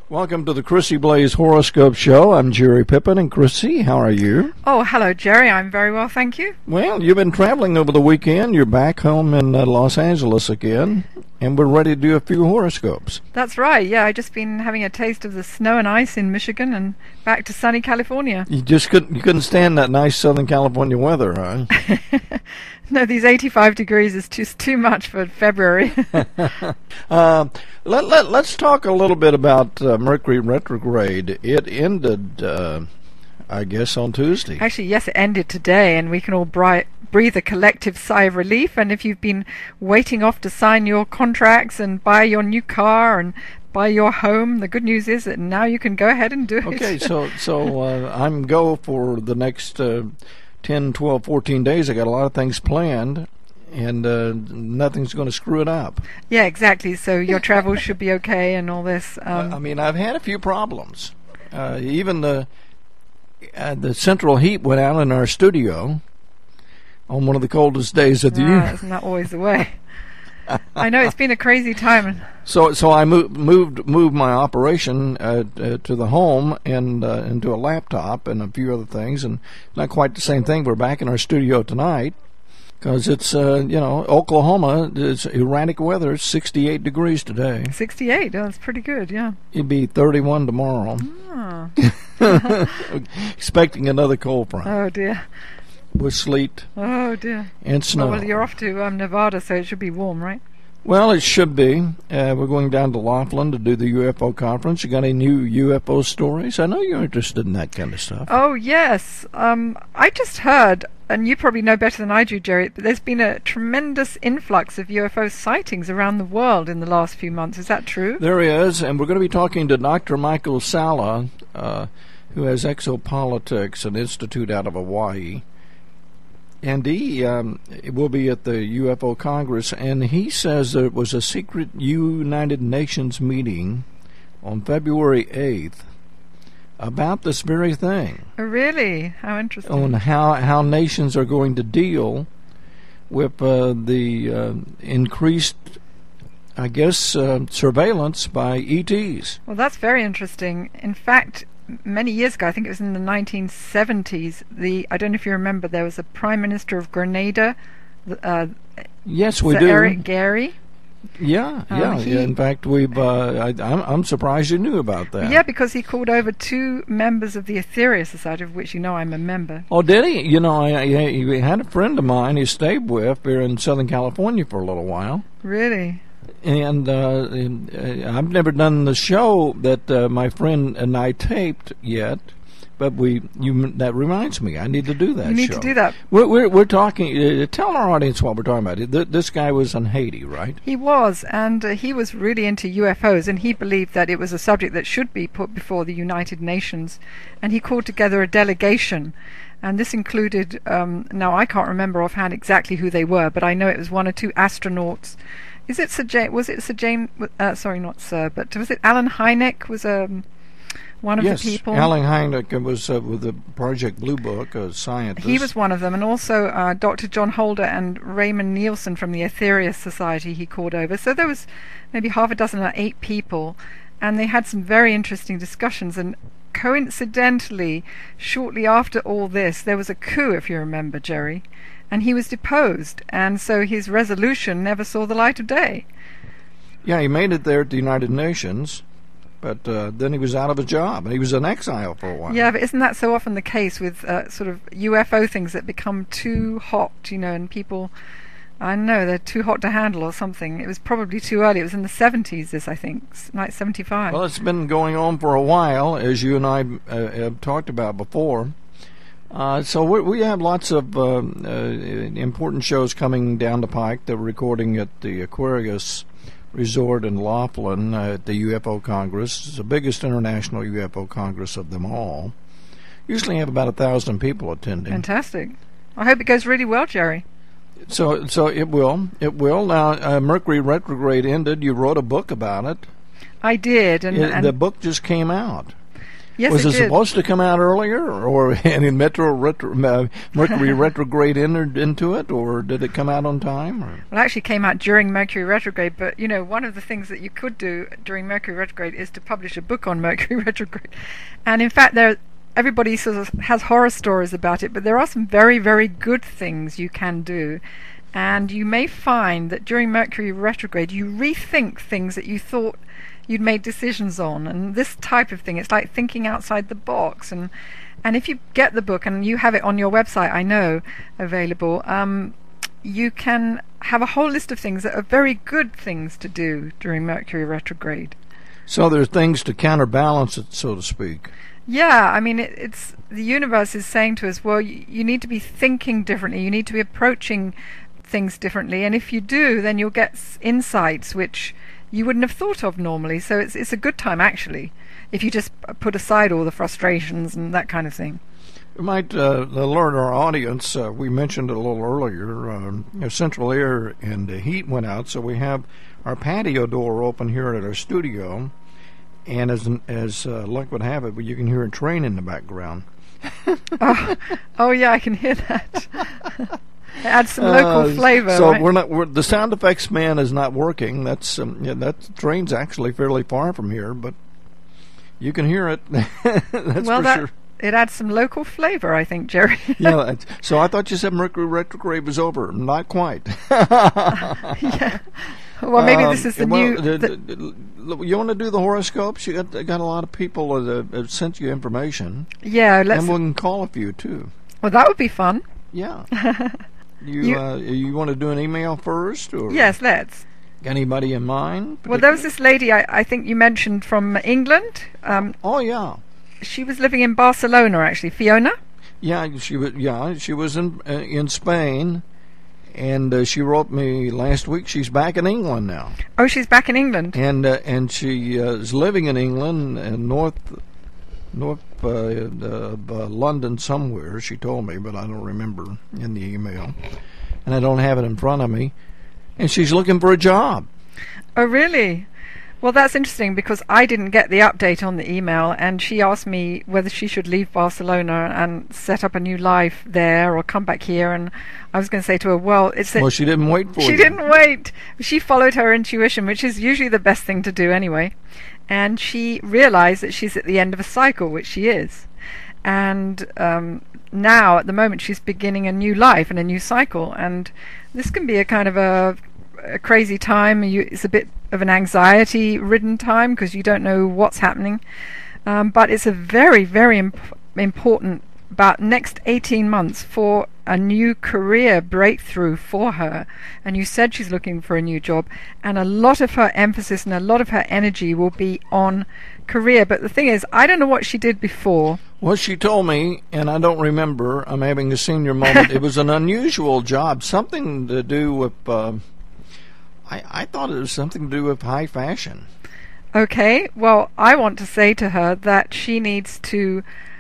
Welcome to the Chrissy Blaze Horoscope Show. I'm Jerry Pippin, and Chrissy, how are you? Oh, hello, Jerry. I'm very well, thank you. Well, you've been traveling over the weekend. You're back home in Los Angeles again, and we're ready to do a few horoscopes. That's right, yeah. I've just been having a taste of the snow and ice in Michigan and back to sunny California. You couldn't stand that nice Southern California weather, huh? No, these 85 degrees is just too much for February. Let's talk a little bit about Mercury retrograde. It ended, I guess, on Tuesday. Actually, yes, it ended today, and we can all breathe a collective sigh of relief. And if you've been waiting off to sign your contracts and buy your new car and buy your home, the good news is that now you can go ahead and do it. Okay, so I'm go for the next 10, 12, 14 days. I got a lot of things planned, and nothing's going to screw it up. Yeah, exactly. So your travel should be okay and all this. I mean, I've had a few problems. Even the central heat went out in our studio on one of the coldest days of the year. Isn't that always the way? I know, it's been a crazy time. So I moved my operation to the home and into a laptop and a few other things, and not quite the same thing. We're back in our studio tonight because it's Oklahoma. It's erratic weather. It's 68 degrees today. 68. Oh, that's pretty good. Yeah. It'd be 31 tomorrow. Expecting another cold front. Oh dear. With sleet. Oh dear. And snow. Well, you're off to Nevada, so it should be warm, right? Well, it should be. We're going down to Laughlin to do the UFO conference. You got any new UFO stories? I know you're interested in that kind of stuff. Oh, yes. I just heard, and you probably know better than I do, Jerry, but there's been a tremendous influx of UFO sightings around the world in the last few months. Is that true? There is, and we're going to be talking to Dr. Michael Salla, who has Exopolitics, an institute out of Hawaii. And he will be at the UFO Congress, and he says there was a secret United Nations meeting on February 8th about this very thing. Oh, really? How interesting. On how nations are going to deal with the increased, I guess, surveillance by ETs. Well, that's very interesting. In fact, many years ago, I think it was in the 1970s, I don't know if you remember, there was a Prime Minister of Grenada. Yes, we Sir do. Eric Gary. Yeah. In fact, I'm surprised you knew about that. Yeah, because he called over 2 members of the Aetherius Society, of which you know I'm a member. Oh, did he? You know, he had a friend of mine he stayed with here in Southern California for a little while. Really? And I've never done the show that my friend and I taped yet, but that reminds me, I need to do that show. You need to do that. We're talking, tell our audience what we're talking about. This guy was in Haiti, right? He was, and he was really into UFOs, and he believed that it was a subject that should be put before the United Nations, and he called together a delegation. And this included, now I can't remember offhand exactly who they were, but I know it was 1 or 2 astronauts. Was it Sir James? Sorry, not Sir, but was it Alan Hynek? Was one of the people? Yes, Alan Hynek was with the Project Blue Book, a scientist. He was one of them, and also Dr. John Holder and Raymond Nielsen from the Aetherius Society he called over. So there was maybe half a dozen or 8 people, and they had some very interesting discussions. And coincidentally, shortly after all this, there was a coup, if you remember, Jerry. And he was deposed, and so his resolution never saw the light of day. Yeah, he made it there at the United Nations, but then he was out of a job, and he was in exile for a while. Yeah, but isn't that so often the case with sort of UFO things that become too hot, and people, I don't know, they're too hot to handle or something. It was probably too early. It was in the 70s, this, I think, like 75. Well, it's been going on for a while, as you and I have talked about before. So we have lots of important shows coming down the pike that we're recording at the Aquarius Resort in Laughlin at the UFO Congress. It's the biggest international UFO Congress of them all. Usually have about 1,000 people attending. Fantastic. I hope it goes really well, Jerry. So it will. It will. Now, Mercury retrograde ended. You wrote a book about it. I did. And the book just came out. Yes, Was it did. supposed to come out earlier, or any Mercury retrograde entered into it, or did it come out on time? Or? Well, it actually came out during Mercury retrograde, but one of the things that you could do during Mercury retrograde is to publish a book on Mercury retrograde. And in fact, everybody sort of has horror stories about it, but there are some very, very good things you can do. And you may find that during Mercury retrograde, you rethink things that you thought you'd made decisions on. And this type of thing, it's like thinking outside the box. And if you get the book, and you have it on your website, I know, available, you can have a whole list of things that are very good things to do during Mercury retrograde. So there's things to counterbalance it, so to speak. Yeah, I mean, it's the universe is saying to us, well, you need to be thinking differently. You need to be approaching things differently. And if you do, then you'll get insights which you wouldn't have thought of normally. So it's a good time, actually, if you just put aside all the frustrations and that kind of thing. We might alert our audience. We mentioned it a little earlier. Central air and heat went out, so we have our patio door open here at our studio. And as luck would have it, you can hear a train in the background. Oh yeah, I can hear that. It adds some local flavor. So right? The sound effects man is not working. That train's actually fairly far from here, but you can hear it. That's for sure. It adds some local flavor, I think, Jerry. Yeah. So I thought you said Mercury retrograde was over. Not quite. Yeah. Well, maybe this is the new. You want to do the horoscopes? You got a lot of people that have sent you information. Yeah, and we can call a few too. Well, that would be fun. Yeah. You want to do an email first? Or yes, let's. Anybody in mind? Well, there was this lady I think you mentioned from England. Oh yeah. She was living in Barcelona, actually. Fiona. Yeah, she was. Yeah, she was in Spain. And she wrote me last week. She's back in England now. Oh, she's back in England. And she is living in England, north of London somewhere. She told me, but I don't remember in the email, and I don't have it in front of me. And she's looking for a job. Oh, really? Well, that's interesting because I didn't get the update on the email, and she asked me whether she should leave Barcelona and set up a new life there or come back here. And I was going to say to her, well, she didn't wait for you. She didn't wait. She followed her intuition, which is usually the best thing to do anyway. And she realized that she's at the end of a cycle, which she is. And now, at the moment, she's beginning a new life and a new cycle. And this can be a kind of a crazy time. It's a bit of an anxiety-ridden time because you don't know what's happening. But it's a very, very important about next 18 months for a new career breakthrough for her. And you said she's looking for a new job, and a lot of her emphasis and a lot of her energy will be on career. But the thing is, I don't know what she did before. Well, she told me, and I don't remember. I'm having a senior moment. It was an unusual job, something to do with I thought it was something to do with high fashion. Okay, well, I want to say to her that she needs to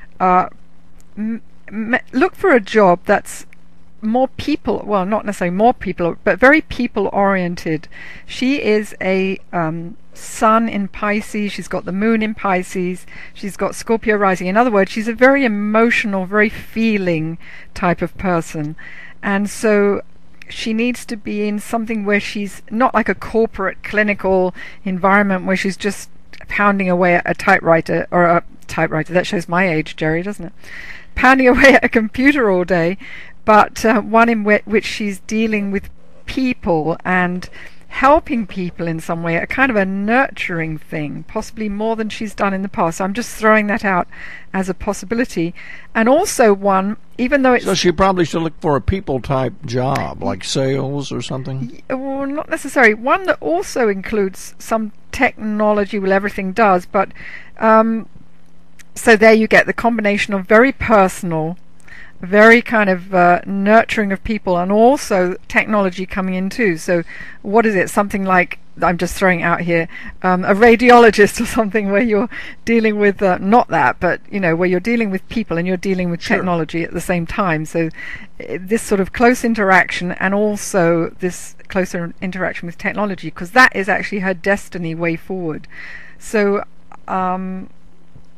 look for a job that's more people, well, not necessarily more people, but very people-oriented. She is a sun in Pisces, she's got the moon in Pisces, she's got Scorpio rising. In other words, she's a very emotional, very feeling type of person. And so she needs to be in something where she's not like a corporate clinical environment where she's just pounding away at a typewriter, that shows my age, Jerry, doesn't it? Pounding away at a computer all day, but one in which she's dealing with people and helping people in some way, a kind of a nurturing thing, possibly more than she's done in the past. So I'm just throwing that out as a possibility. And also one, even though it's... So she probably should look for a people-type job, like sales or something? Well, not necessarily. One that also includes some technology, well, everything does, but... so there you get the combination of very personal, very kind of nurturing of people, and also technology coming in too. So what is it? Something like, I'm just throwing it out here, a radiologist or something, where you're dealing with, not that, but, where you're dealing with people and you're dealing with technology at the same time. So this sort of close interaction, and also this closer interaction with technology, because that is actually her destiny way forward. So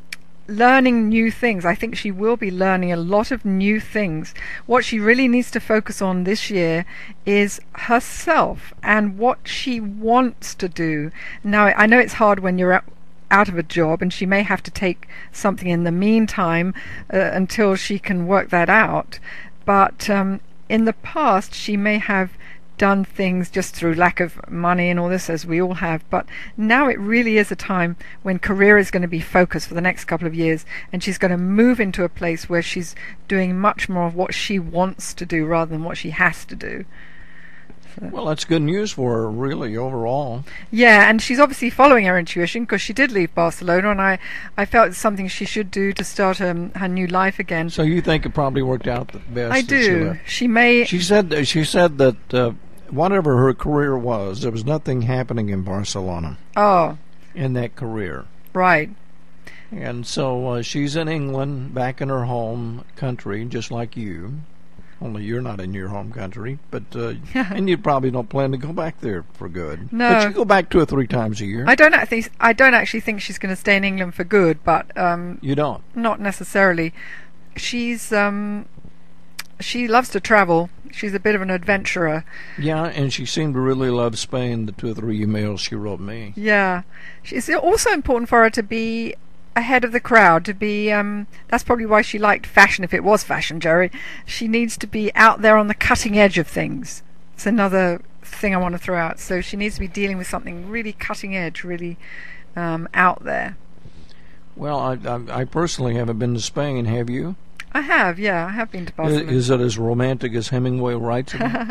learning new things. I think she will be learning a lot of new things. What she really needs to focus on this year is herself and what she wants to do. Now, I know it's hard when you're out of a job, and she may have to take something in the meantime until she can work that out. But in the past, she may have done things just through lack of money and all this, as we all have, but now it really is a time when career is going to be focused for the next couple of years, and she's going to move into a place where she's doing much more of what she wants to do rather than what she has to do. Well, that's good news for her, really, overall. Yeah, and she's obviously following her intuition, because she did leave Barcelona, and I felt it's something she should do to start her new life again. So you think it probably worked out the best? I do. She said that whatever her career was, there was nothing happening in Barcelona. Oh. In that career. Right. And so she's in England, back in her home country, just like you. Only you're not in your home country, but and you probably don't plan to go back there for good. No. But you go back 2 or 3 times a year. I don't actually think she's going to stay in England for good, but you don't? Not necessarily. She's she loves to travel. She's a bit of an adventurer. Yeah, and she seemed to really love Spain, the 2 or 3 emails she wrote me. Yeah. It's also important for her to be ahead of the crowd, to be that's probably why she liked fashion, if it was fashion, Jerry. She needs to be out there on the cutting edge of things. It's another thing I want to throw out. So she needs to be dealing with something really cutting edge, really out there. Well, I personally haven't been to Spain. Have you? I have, yeah. I have been to Barcelona. Is it as romantic as Hemingway writes it?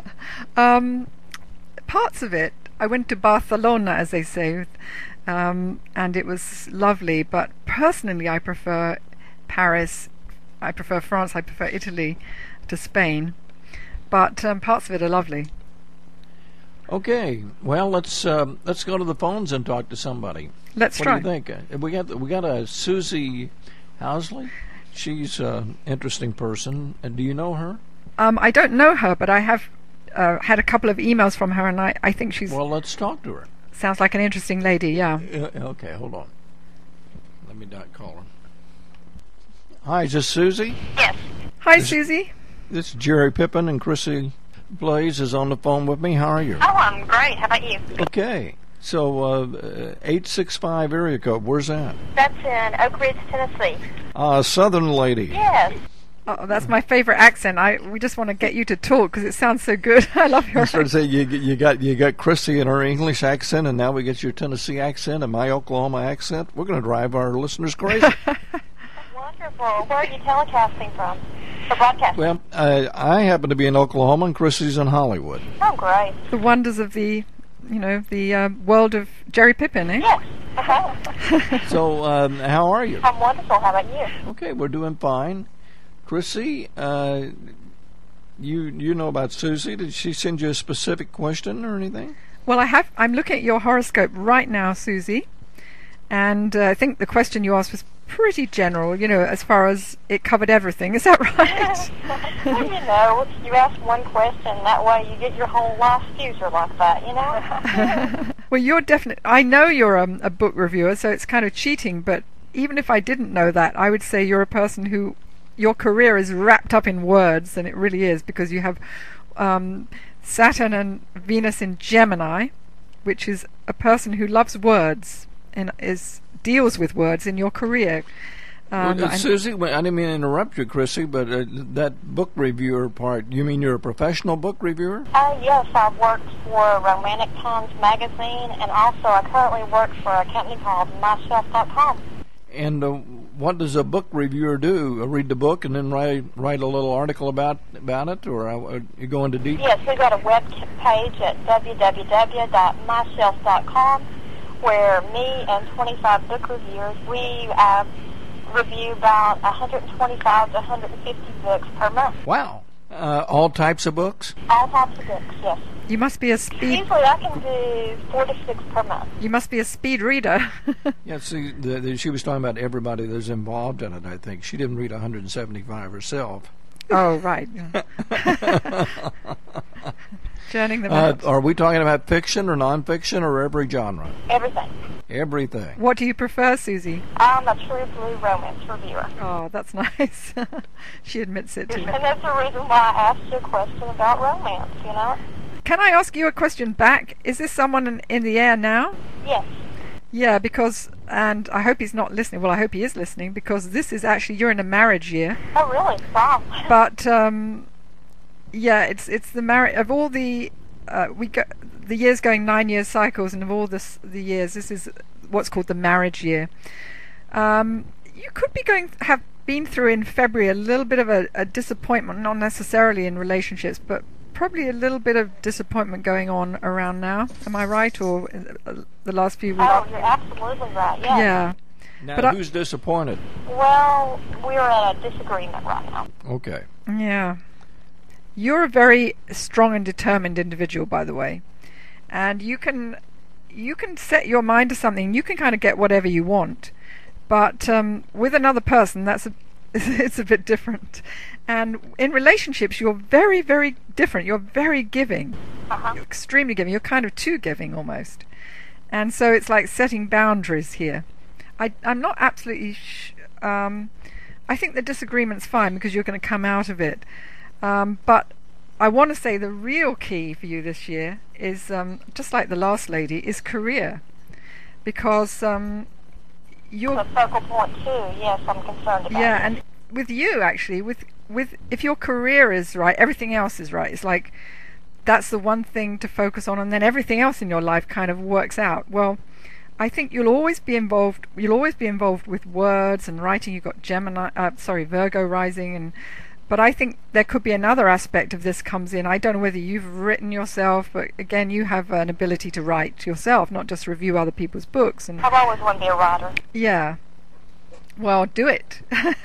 Parts of it. I went to Barcelona, as they say, and it was lovely. But personally, I prefer Paris. I prefer France. I prefer Italy to Spain. But parts of it are lovely. Okay. Well, let's go to the phones and talk to somebody. Let's try. What do you think? We got a Susie Housley. She's an interesting person. Do you know her? I don't know her, but I have had a couple of emails from her, and I think she's... Well, let's talk to her. Sounds like an interesting lady, yeah. Okay, hold on. Let me not call her. Hi, is this Susie? Yes. Hi, Susie. This is Jerry Pippin, and Chrissy Blaze is on the phone with me. How are you? Oh, I'm great. How about you? Okay. So, 865 area code, where's that? That's in Oak Ridge, Tennessee. Southern lady. Yes. Oh, that's my favorite accent. We just want to get you to talk because it sounds so good. I love your accent. Say you got Chrissy and her English accent, and now we get your Tennessee accent and my Oklahoma accent. We're going to drive our listeners crazy. Wonderful. Where are you telecasting from? The broadcasting? Well, I happen to be in Oklahoma, and Chrissy's in Hollywood. Oh, great. The wonders of the world of Jerry Pippin, eh? Yes. Uh-huh. So, how are you? I'm wonderful. How about you? Okay, we're doing fine. Chrissy, you know about Susie. Did she send you a specific question or anything? Well, I'm looking at your horoscope right now, Susie, and I think the question you asked was pretty general, as far as it covered everything. Is that right? Well, you ask one question, that way you get your whole life future like that, Well, you're definitely... I know you're a book reviewer, so it's kind of cheating, but even if I didn't know that, I would say you're a person who... Your career is wrapped up in words, and it really is, because you have Saturn and Venus in Gemini, which is a person who loves words and deals with words in your career. Susie, I didn't mean to interrupt you, Chrissy, but that book reviewer part, you mean you're a professional book reviewer? Yes, I've worked for Romantic Times magazine, and also I currently work for a company called MyShelf.com. And what does a book reviewer do? Read the book and then write a little article about it, or you go into detail? Yes, we've got a web page at www.myshelf.com where me and 25 book reviewers, we review about 125 to 150 books per month. Wow. All types of books? All types of books, yes. You must be a speed... Usually I can do 4 to 6 per month. You must be a speed reader. Yeah, see, she was talking about everybody that's involved in it, I think. She didn't read 175 herself. Oh, right. Churning them out. Are we talking about fiction or nonfiction or every genre? Everything. Everything. What do you prefer, Susie? I'm a true blue romance reviewer. Oh, that's nice. She admits it too. And that's the reason why I asked you a question about romance, you know? Can I ask you a question back? Is this someone in the air now? Yes. Yeah, because, and I hope he's not listening. Well, I hope he is listening, because this is actually, you're in a marriage year. Oh, really? Wow. But, yeah, it's the marriage, of all the, the years going 9 year cycles, and of all the years, this is what's called the marriage year. You could be have been through in February a little bit of a disappointment, not necessarily in relationships, but probably a little bit of disappointment going on around now. Am I right? Or the last few weeks? Oh, you're absolutely right, yes. Yeah. Now, But who's disappointed? Well, we're at a disagreement right now. Okay. Yeah. You're a very strong and determined individual, by the way. And you can set your mind to something. You can kind of get whatever you want. But with another person, it's a bit different. And in relationships, you're very, very different. You're very giving. You're extremely giving. You're kind of too giving almost. And so it's like setting boundaries here. I'm not absolutely... I think the disagreement's fine because you're going to come out of it. But I want to say the real key for you this year is, just like the last lady, is career. Because you're... The focal point, too. Yes, I'm concerned about Yeah, it. and with you, actually, with if your career is right, everything else is right. It's like that's the one thing to focus on, and then everything else in your life kind of works out. Well, I think you'll always be involved with words and writing. You've got Virgo rising, but I think there could be another aspect of this comes in. I don't know whether you've written yourself, but again, you have an ability to write yourself, not just review other people's books. And I've always wanted to be a writer. yeah. Well, do it.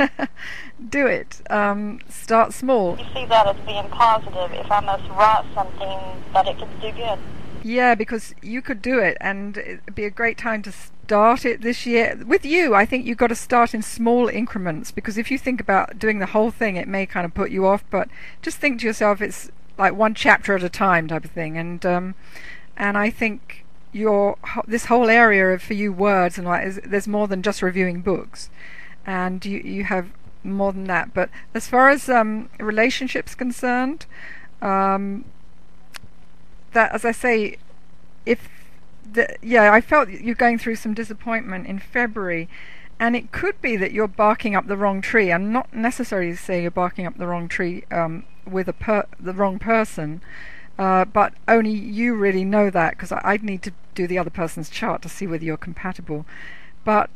Do it. Start small. You see that as being positive. If I must write something, that it could do good. Yeah, because you could do it, and it'd be a great time to start it this year. With you, I think you've got to start in small increments, because if you think about doing the whole thing, it may kind of put you off, but just think to yourself, it's like one chapter at a time type of thing. And I think this whole area for you, words and there's more than just reviewing books, and you have more than that. But as far as relationships concerned, that, as I say, I felt you're going through some disappointment in February, and it could be that you're barking up the wrong tree. I'm not necessarily saying you're barking up the wrong tree with the wrong person, but only you really know that, because I'd need to do the other person's chart to see whether you're compatible. But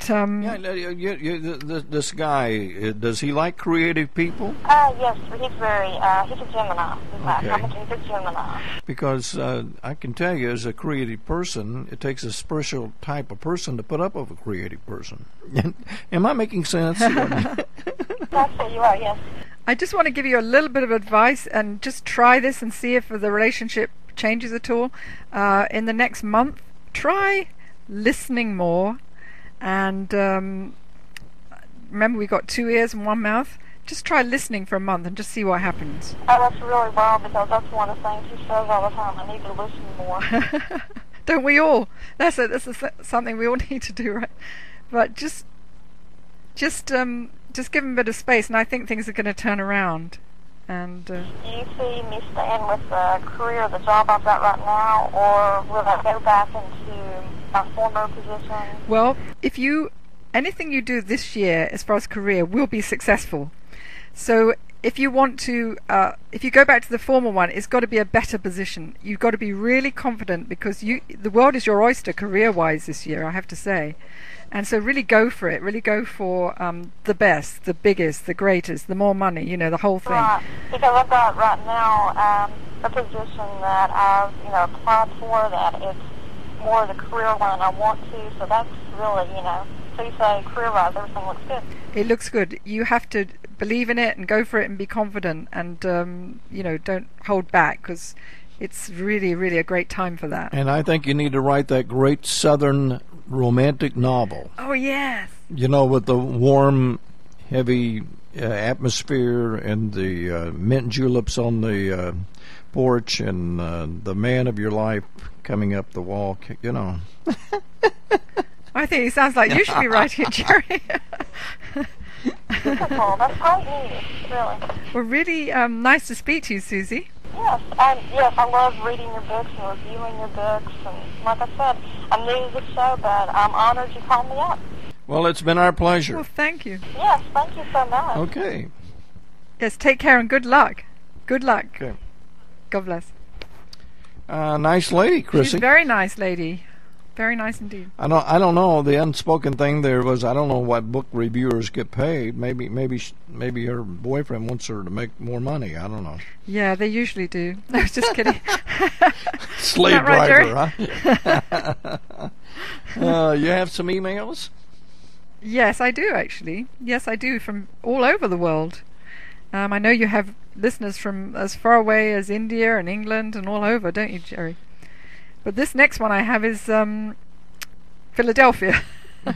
this guy, does he like creative people? Yes, he's very, he's a Gemini. Okay. He's a Gemini. Because I can tell you, as a creative person, it takes a special type of person to put up with a creative person. Am I making sense? That's what you are, yes. I just want to give you a little bit of advice, and just try this and see if the relationship changes at all. In the next month, try listening more. And remember, we've got 2 ears and 1 mouth. Just try listening for a month and just see what happens. Oh, that's really well, because that's one of the things he says all the time. I need to listen more. Don't we all? That's something we all need to do, right? But just give him a bit of space, and I think things are going to turn around. And do you see me staying with the career, the job I've got right now, or will I go back into my former position? Well, anything you do this year as far as career will be successful. So if you want to, if you go back to the former one, it's got to be a better position. You've got to be really confident, because the world is your oyster career-wise this year, I have to say. And so really go for it. Really go for the best, the biggest, the greatest, the more money, the whole thing. Right. Because I've got right now a position that I've applied for, that it's more the career one I want to. So that's really, so you say career-wise, everything looks good. It looks good. You have to believe in it and go for it and be confident, and don't hold back, because it's really, really a great time for that. And I think you need to write that great Southern romantic novel. Oh, yes. With the warm, heavy atmosphere and the mint juleps on the porch and the man of your life coming up the walk, you know. I think it sounds like you should be writing it, Jerry. Wonderful. That's great news, really. Well, really nice to speak to you, Susie. Yes, I love reading your books and reviewing your books. And like I said, I'm new to the show, but I'm honored you called me up. Well, it's been our pleasure. Well, thank you. Yes, thank you so much. Okay. Yes, take care and good luck. Good luck. Okay. God bless. Nice lady, Chrissy. She's a very nice lady. Very nice indeed. I don't know. The unspoken thing there was, I don't know what book reviewers get paid. Maybe her boyfriend wants her to make more money. I don't know. Yeah, they usually do. I was just kidding. Slave right, driver, huh? You have some emails? Yes, I do actually. Yes, I do, from all over the world. I know you have listeners from as far away as India and England and all over, don't you, Jerry? But this next one I have is Philadelphia.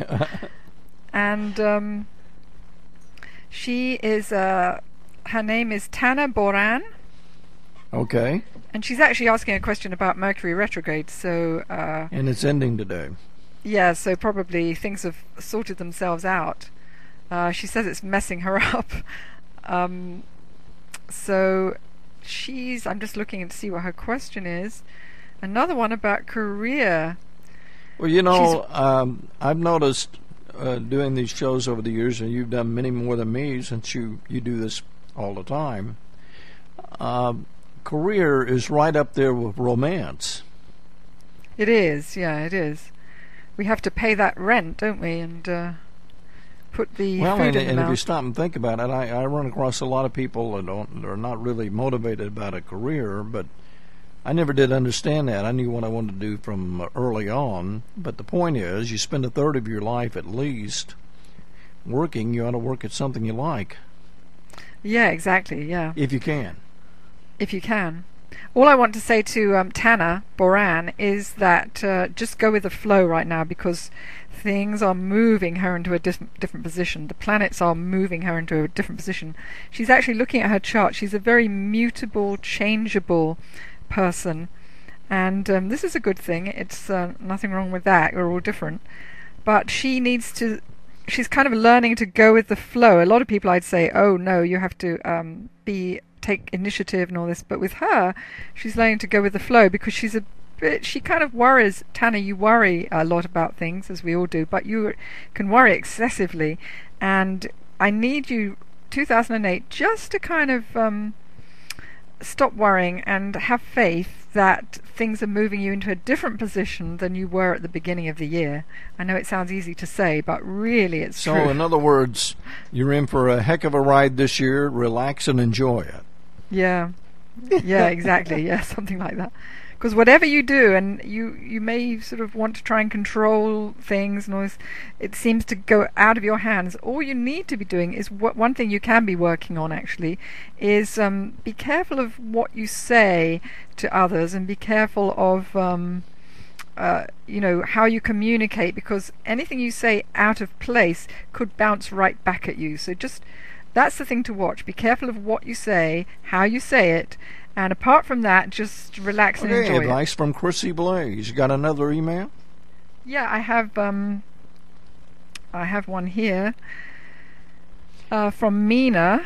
And she is, her name is Tana Boran. Okay. And she's actually asking a question about Mercury retrograde, so... and it's ending today. Yeah, so probably things have sorted themselves out. She says it's messing her up. So I'm just looking to see what her question is. Another one about career. Well, you know, I've noticed doing these shows over the years, and you've done many more than me since you do this all the time. Career is right up there with romance. It is, yeah, it is. We have to pay that rent, don't we? And put the food in the and mouth. if you stop and think about it, I run across a lot of people that are not really motivated about a career, but I never did understand that. I knew what I wanted to do from early on, but the point is, you spend a third of your life at least working. You ought to work at something you like. Yeah, exactly, yeah. If you can. If you can. All I want to say to Tana Boran is that just go with the flow right now, because things are moving her into a different position. The planets are moving her into a different position. She's actually looking at her chart. She's a very mutable, changeable person, and this is a good thing. It's nothing wrong with that. We're all different, but she's kind of learning to go with the flow. A lot of people, I'd say, oh no, you have to take initiative and all this, but with her, she's learning to go with the flow, because she kind of worries. Tana, you worry a lot about things, as we all do, but you can worry excessively, and I need you 2008 just to kind of stop worrying and have faith that things are moving you into a different position than you were at the beginning of the year. I know it sounds easy to say, but really it's true. So in other words, you're in for a heck of a ride this year. Relax and enjoy it. Yeah, exactly. Yeah, something like that. Because whatever you do, and you may sort of want to try and control things, and all this, it seems to go out of your hands. All you need to be doing is one thing you can be working on, actually, is be careful of what you say to others, and be careful of how you communicate, because anything you say out of place could bounce right back at you. So that's the thing to watch. Be careful of what you say, how you say it, and apart from that, just relax and enjoy advice from Chrissy Blaze. You got another email? Yeah, I have one here from Mina.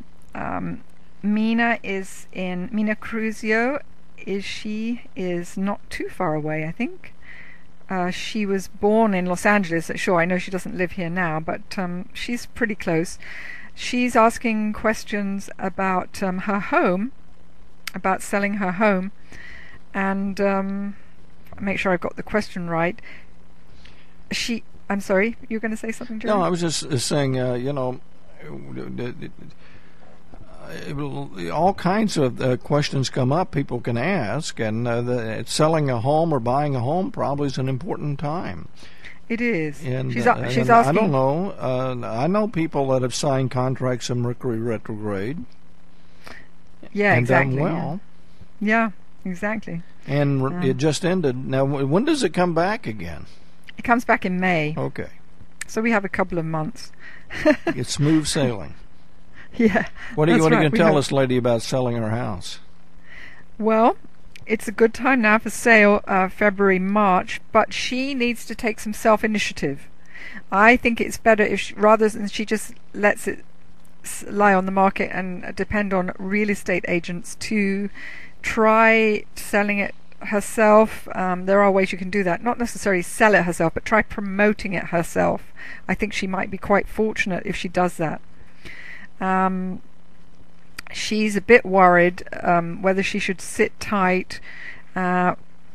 Mina Cruzio. She is not too far away, I think. She was born in Los Angeles. Sure, I know she doesn't live here now, but she's pretty close. She's asking questions about her home, about selling her home, and make sure I've got the question right. I'm sorry, you were going to say something, Jerry? No, I was just saying, all kinds of questions come up people can ask, and selling a home or buying a home probably is an important time. It is. And she's asking. I don't know. I know people that have signed contracts in Mercury retrograde. Yeah, and exactly. done well. Yeah, exactly. And it just ended. Now, when does it come back again? It comes back in May. Okay. So we have a couple of months. It's smooth sailing. Yeah. What are you going to tell hope. this lady about selling her house? Well, it's a good time now for sale, February, March, but she needs to take some self-initiative. I think it's better if rather than she just lets it lie on the market and depend on real estate agents, to try selling it herself. There are ways you can do that. Not necessarily sell it herself, but try promoting it herself. I think she might be quite fortunate if she does that. She's a bit worried whether she should sit tight, but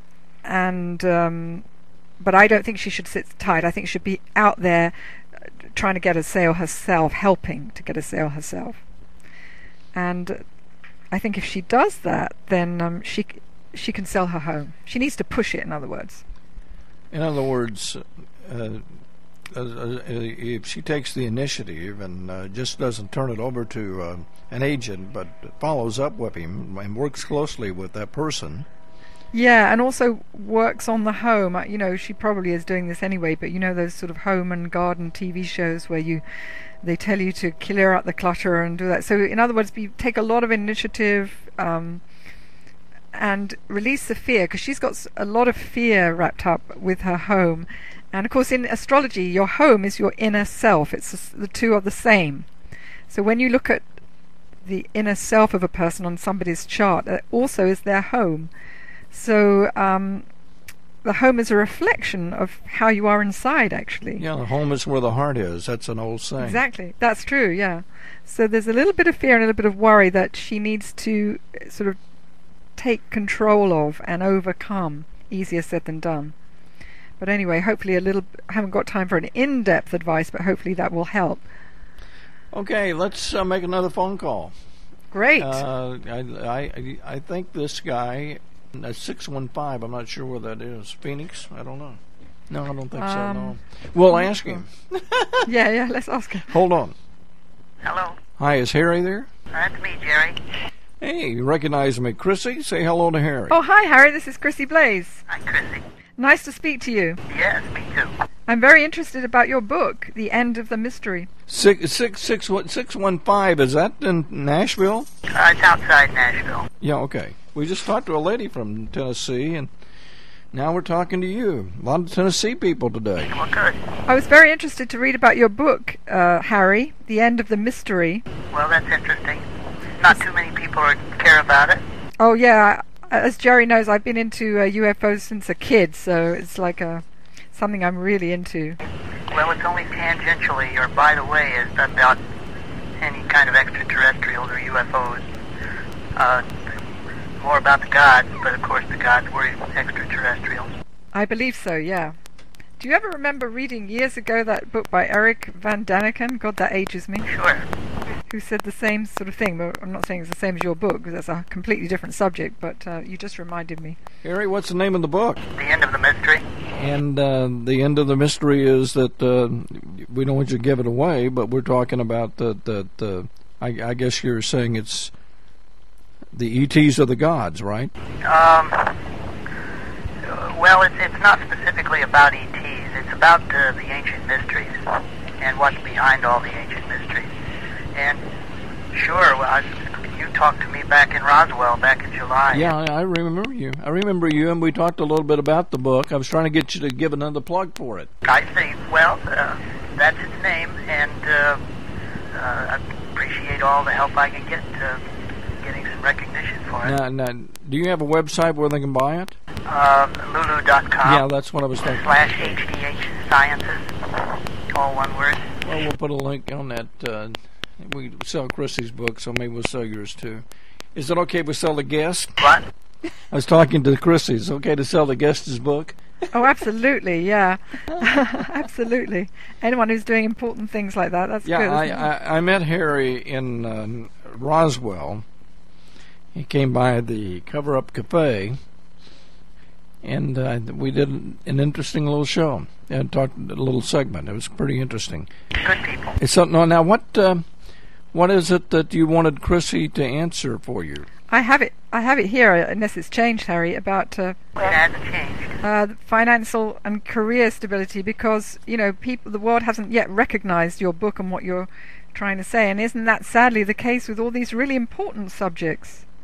I don't think she should sit tight. I think she should be out there trying to get a sale herself, helping to get a sale herself. And I think if she does that, then she can sell her home. She needs to push it, in other words. In other words, if she takes the initiative and just doesn't turn it over to an agent, but follows up with him and works closely with that person. Yeah, and also works on the home. She probably is doing this anyway, but those sort of home and garden TV shows where they tell you to clear out the clutter and do that. So in other words, you take a lot of initiative and release the fear, because she's got a lot of fear wrapped up with her home. And of course, in astrology, your home is your inner self. The two are the same. So when you look at the inner self of a person on somebody's chart, that also is their home. So the home is a reflection of how you are inside, actually. Yeah, the home is where the heart is. That's an old saying. Exactly. That's true, yeah. So there's a little bit of fear and a little bit of worry that she needs to sort of take control of and overcome. Easier said than done. But anyway, hopefully I haven't got time for an in-depth advice, but hopefully that will help. Okay, let's make another phone call. Great. I think this guy, 615, I'm not sure where that is. Phoenix? I don't know. No, I don't think so, no. We'll ask him. Yeah, let's ask him. Hold on. Hello. Hi, is Harry there? That's me, Jerry. Hey, you recognize me. Chrissy, say hello to Harry. Oh, hi, Harry. This is Chrissy Blaze. Hi, Chrissy. Nice to speak to you. Yes, me too. I'm very interested about your book, The End of the Mystery. 615, is that in Nashville? It's outside Nashville. Yeah, okay. We just talked to a lady from Tennessee, and now we're talking to you. A lot of Tennessee people today. Well, good. I was very interested to read about your book, Harry, The End of the Mystery. Well, that's interesting. Not too many people care about it. Oh, yeah. As Jerry knows, I've been into UFOs since a kid, so it's like something I'm really into. Well, it's only tangentially, or by the way, is about any kind of extraterrestrials or UFOs. More about the gods, but of course the gods were extraterrestrials. I believe so, yeah. Do you ever remember reading years ago that book by Eric Van Daniken? God, that ages me. Sure. Who said the same sort of thing. Well, I'm not saying it's the same as your book, because that's a completely different subject, but you just reminded me. Harry, what's the name of the book? The End of the Mystery. And the end of the mystery is that we don't want you to give it away, but we're talking about that. I guess you're saying it's the ETs of the gods, right? Well, it's not specifically about ETs. It's about the ancient mysteries and what's behind all the ancient mysteries. And sure, you talked to me back in Roswell back in July. Yeah, I remember you. And we talked a little bit about the book. I was trying to get you to give another plug for it. I see. Well, that's its name, and I appreciate all the help I can get getting some recognition for it. Now, do you have a website where they can buy it? Lulu.com. Yeah, that's what I was thinking. /HDH Sciences. All one word. Well, we'll put a link on that. We sell Chrissy's book, so maybe we'll sell yours too. Is it okay if we sell the guest? What? I was talking to Chrissy. Is it okay to sell the guest's book? Oh, absolutely, yeah. Absolutely. Anyone who's doing important things like that, that's good. Yeah, I met Harry in Roswell. He came by the Cover Up Cafe, and we did an interesting little show and talked a little segment. It was pretty interesting. Good people. It's something. Now, what is it that you wanted Chrissy to answer for you? I have it here, unless it's changed, Harry, about It hasn't changed. Financial and career stability, because the world hasn't yet recognized your book and what you're trying to say, and isn't that sadly the case with all these really important subjects?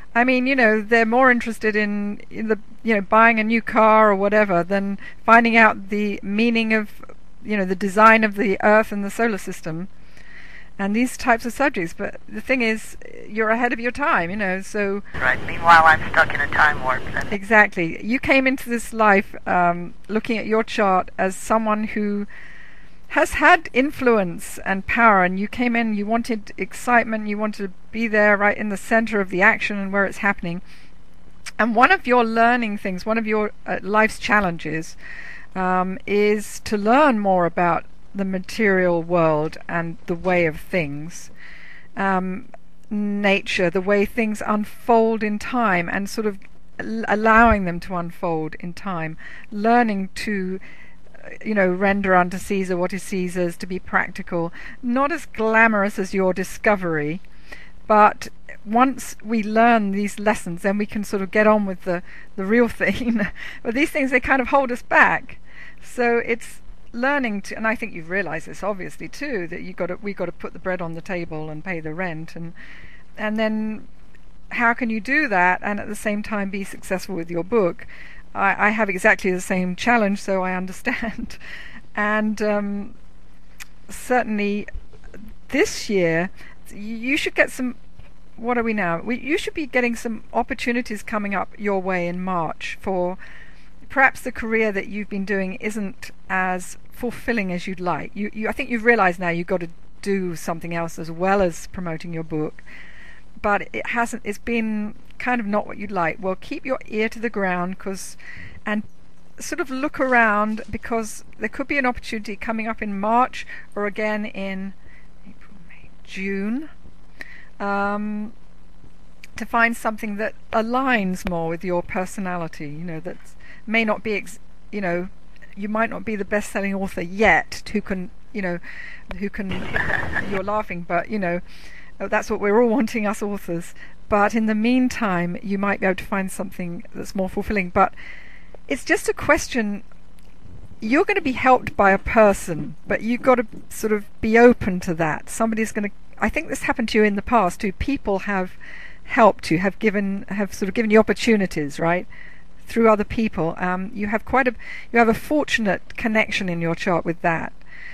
I mean, they're more interested in the buying a new car or whatever than finding out the meaning of the design of the Earth and the solar system and these types of subjects. But the thing is, you're ahead of your time, so... Right. Meanwhile, I'm stuck in a time warp. Exactly. You came into this life looking at your chart as someone who has had influence and power, and you came in, you wanted excitement, you wanted to be there right in the center of the action and where it's happening. And one of your learning things, one of your life's challenges is to learn more about the material world and the way of things, nature, the way things unfold in time, and sort of allowing them to unfold in time, learning to render unto Caesar what is Caesar's, to be practical, not as glamorous as your discovery, but once we learn these lessons, then we can sort of get on with the real thing. But these things, they kind of hold us back. So it's learning to, and I think you've realized this obviously too, that we got to put the bread on the table and pay the rent, and then how can you do that and at the same time be successful with your book? I have exactly the same challenge, so I understand. And certainly this year you should get some... What are we now? You should be getting some opportunities coming up your way in March for perhaps the career that you've been doing isn't as fulfilling as you'd like. I think you've realized now you've got to do something else as well as promoting your book, but it's been kind of not what you'd like. Well, keep your ear to the ground and sort of look around, because there could be an opportunity coming up in March or again in April, May, June, to find something that aligns more with your personality, that may not be, you might not be the best-selling author yet who can, you're laughing, but, that's what we're all wanting, us authors. But in the meantime, you might be able to find something that's more fulfilling. But it's just a question. You're going to be helped by a person, but you've got to sort of be open to that. Somebody's going to... I think this happened to you in the past too. People have helped you, have sort of given you opportunities, right, through other people. You have a fortunate connection in your chart with that.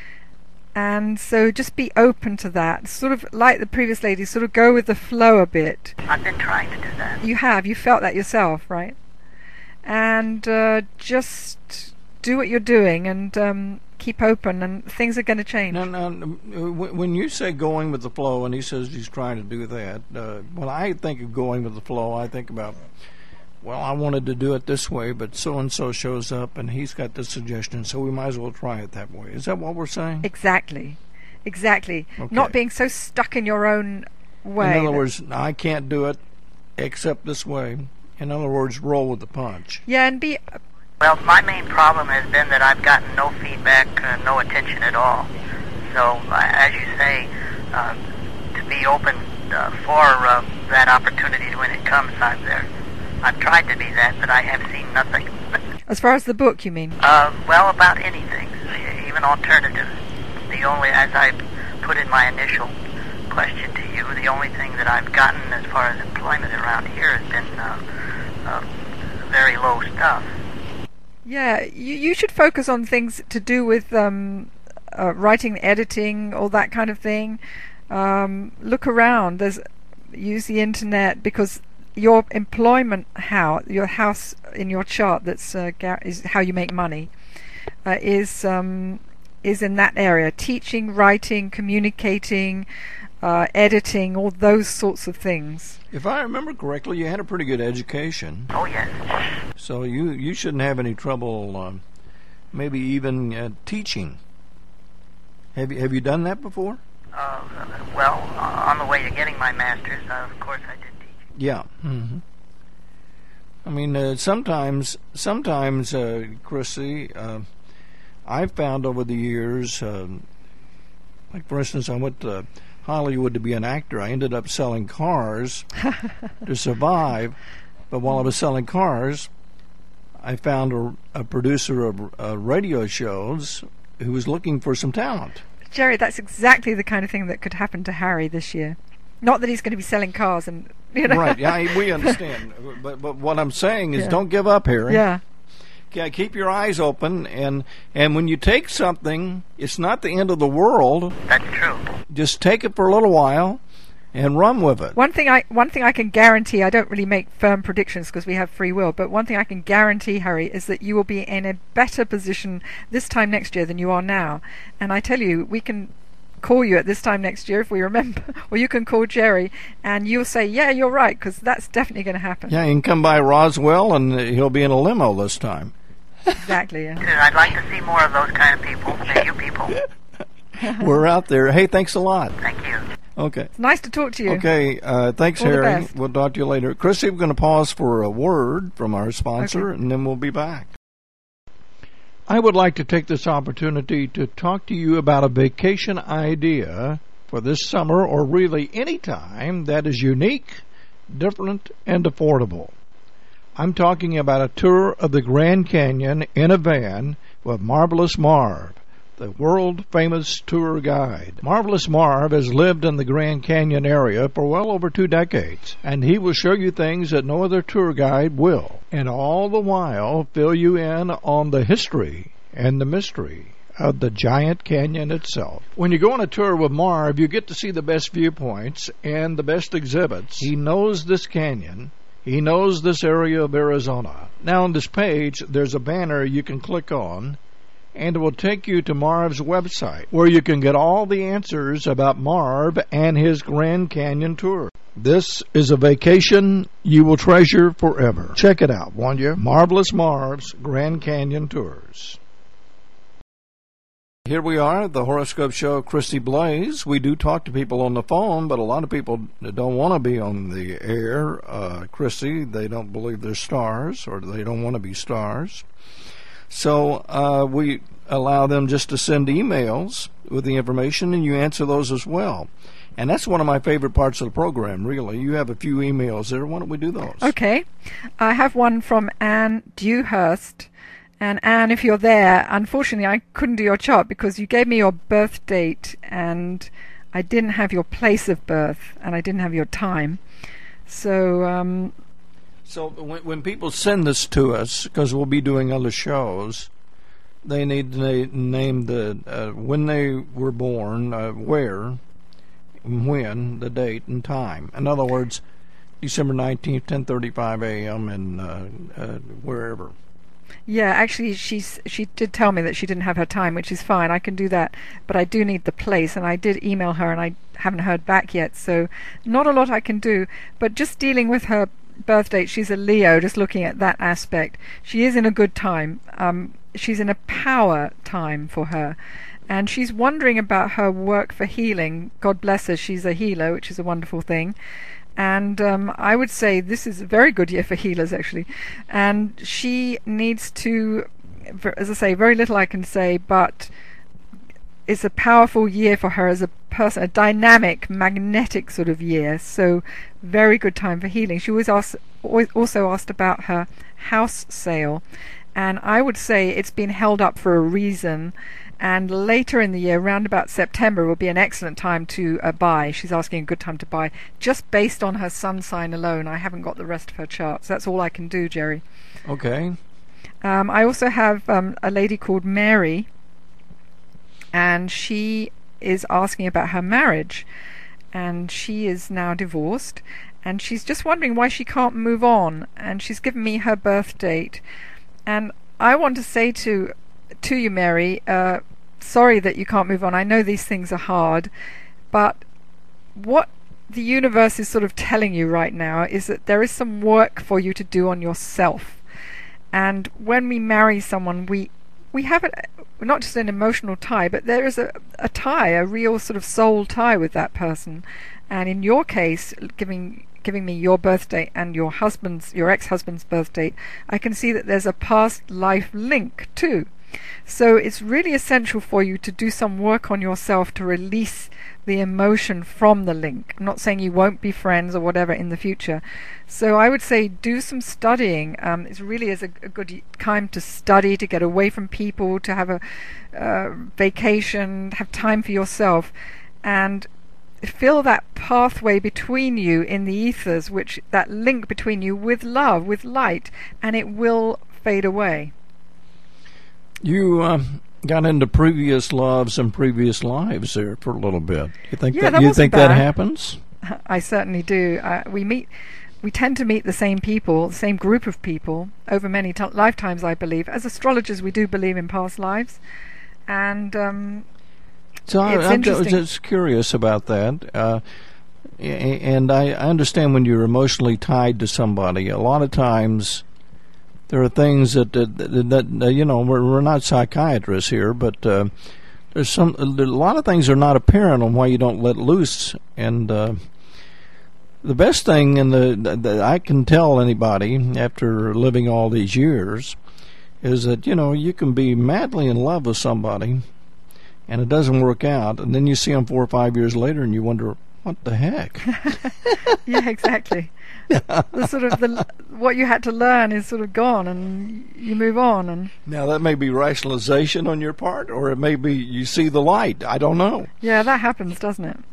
And so just be open to that. Sort of like the previous lady, sort of go with the flow a bit. I've been trying to do that. You have. You felt that yourself, right? And just do what you're doing and keep open, and things are going to change. Now, when you say going with the flow, and he says he's trying to do that, when I think of going with the flow, I think about, well, I wanted to do it this way, but so-and-so shows up, and he's got this suggestion, so we might as well try it that way. Is that what we're saying? Exactly. Okay. Not being so stuck in your own way. In other words, I can't do it except this way. In other words, roll with the punch. Yeah, and be... Well, my main problem has been that I've gotten no feedback, no attention at all. So, as you say, to be open for that opportunity when it comes, I've tried to be that, but I have seen nothing. As far as the book, you mean? Well, about anything, even alternatives. The only, as I put in my initial question to you, the only thing that I've gotten as far as employment around here has been very low stuff. Yeah, you should focus on things to do with writing, editing, all that kind of thing. Look around. Use the internet, because your employment your house in your chart is how you make money, is in that area. Teaching, writing, communicating, editing, all those sorts of things. If I remember correctly, you had a pretty good education. Oh, yes. So you shouldn't have any trouble, maybe even teaching. Have you done that before? Well, on the way to getting my master's, of course I did teach. Yeah. Mm-hmm. I mean, sometimes, Chrissy, I've found over the years, like for instance, I went to Hollywood to be an actor. I ended up selling cars to survive, but while I was selling cars, I found a producer of radio shows who was looking for some talent. Jerry, that's exactly the kind of thing that could happen to Harry this year. Not that he's going to be selling cars and You know? Right. Yeah, we understand. But what I'm saying is, Yeah. don't give up, Harry. Yeah. Yeah, keep your eyes open, and when you take something, it's not the end of the world. That's true. Just take it for a little while and run with it. One thing I can guarantee, I don't really make firm predictions because we have free will, but one thing I can guarantee, Harry, is that you will be in a better position this time next year than you are now. And I tell you, we can call you at this time next year if we remember, or you can call Jerry and you'll say, yeah, you're right, because that's definitely going to happen. Yeah, you can come by Roswell and he'll be in a limo this time. Exactly, yeah. I'd like to see more of those kind of people. Hey, you people. We're out there. Hey, thanks a lot. Thank you. Okay. It's nice to talk to you. Okay, thanks, All the Harry. best. We'll talk to you later. Chrissy, we're going to pause for a word from our sponsor, Okay. and then we'll be back. I would like to take this opportunity to talk to you about a vacation idea for this summer, or really any time, that is unique, different, and affordable. I'm talking about a tour of the Grand Canyon in a van with Marvelous Marv, the world-famous tour guide. Marvelous Marv has lived in the Grand Canyon area for well over 2 decades, and he will show you things that no other tour guide will, and all the while fill you in on the history and the mystery of the giant canyon itself. When you go on a tour with Marv, you get to see the best viewpoints and the best exhibits. He knows this canyon. He knows this area of Arizona. Now on this page, there's a banner you can click on, and it will take you to Marv's website, where you can get all the answers about Marv and his Grand Canyon tour. This is a vacation you will treasure forever. Check it out, won't you? Marvelous Marv's Grand Canyon Tours. Here we are, the Horoscope Show, Christy Blaze. We do talk to people on the phone, but a lot of people don't want to be on the air. Christy, they don't believe they're stars, or they don't want to be stars. So we allow them just to send emails with the information, and you answer those as well. And that's one of my favorite parts of the program, really. You have a few emails there. Why don't we do those? Okay. I have one from Anne Dewhurst. And Anne, if you're there, unfortunately I couldn't do your chart because you gave me your birth date and I didn't have your place of birth and I didn't have your time. So So when people send this to us, because we'll be doing other shows, they need to name the when they were born, where, when, the date, and time. In other words, December 19th, 10:35 a.m. and wherever. yeah, actually she did tell me that she didn't have her time, which is fine. I can do that, but I do need the place, and I did email her and I haven't heard back yet. So not a lot I can do, but just dealing with her birth date, she's a Leo, just looking at that aspect. She is in a good time. She's in a power time for her. And she's wondering about her work for healing. God bless her, she's a healer, which is a wonderful thing. And I would say this is a very good year for healers, actually. And she needs to, as I say, very little I can say, but it's a powerful year for her as a person, a dynamic, magnetic sort of year. So very good time for healing. She was also asked about her house sale. And I would say it's been held up for a reason. And later in the year, around about September, will be an excellent time to buy. She's asking a good time to buy, just based on her sun sign alone. I haven't got the rest of her charts. That's all I can do, Jerry. Okay. I also have a lady called Mary, and she is asking about her marriage. And she is now divorced, and she's just wondering why she can't move on. And she's given me her birth date. And I want to say to you, Mary, sorry that you can't move on. I know these things are hard, but what the universe is sort of telling you right now is that there is some work for you to do on yourself. And when we marry someone, we have not just an emotional tie, but there is a tie, a real sort of soul tie with that person. And in your case, giving me your birth date and your ex-husband's birth date, I can see that there's a past life link too. So it's really essential for you to do some work on yourself to release the emotion from the link. I'm not saying you won't be friends or whatever in the future. So I would say do some studying. It really is a good time to study, to get away from people, to have a vacation, have time for yourself. And fill that pathway between you in the ethers, which that link between you with love, with light, and it will fade away. You got into previous loves and previous lives there for a little bit. You think Yeah, that that you wasn't think that bad. happens? I certainly do. We tend to meet the same people, the same group of people, over many lifetimes, I believe. As astrologers, we do believe in past lives, and So it's I'm interesting. just curious about that. And I understand when you're emotionally tied to somebody, a lot of times there are things that you know, we're not psychiatrists here, but there's a lot of things are not apparent on why you don't let loose. And the best thing that I can tell anybody after living all these years is that, you know, you can be madly in love with somebody and it doesn't work out, and then you see them 4 or 5 years later and you wonder, what the heck? Yeah, exactly. The sort of what you had to learn is sort of gone, and you move on. And Now, that may be rationalization on your part, or it may be you see the light. I don't know. yeah, that happens, doesn't it?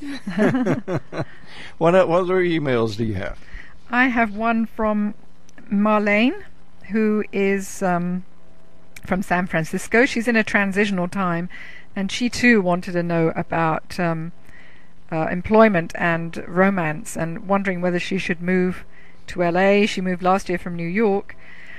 What other emails do you have? I have one from Marlene, who is from San Francisco. She's in a transitional time, and she too wanted to know about employment and romance, and wondering whether she should move to LA. She moved last year from New York.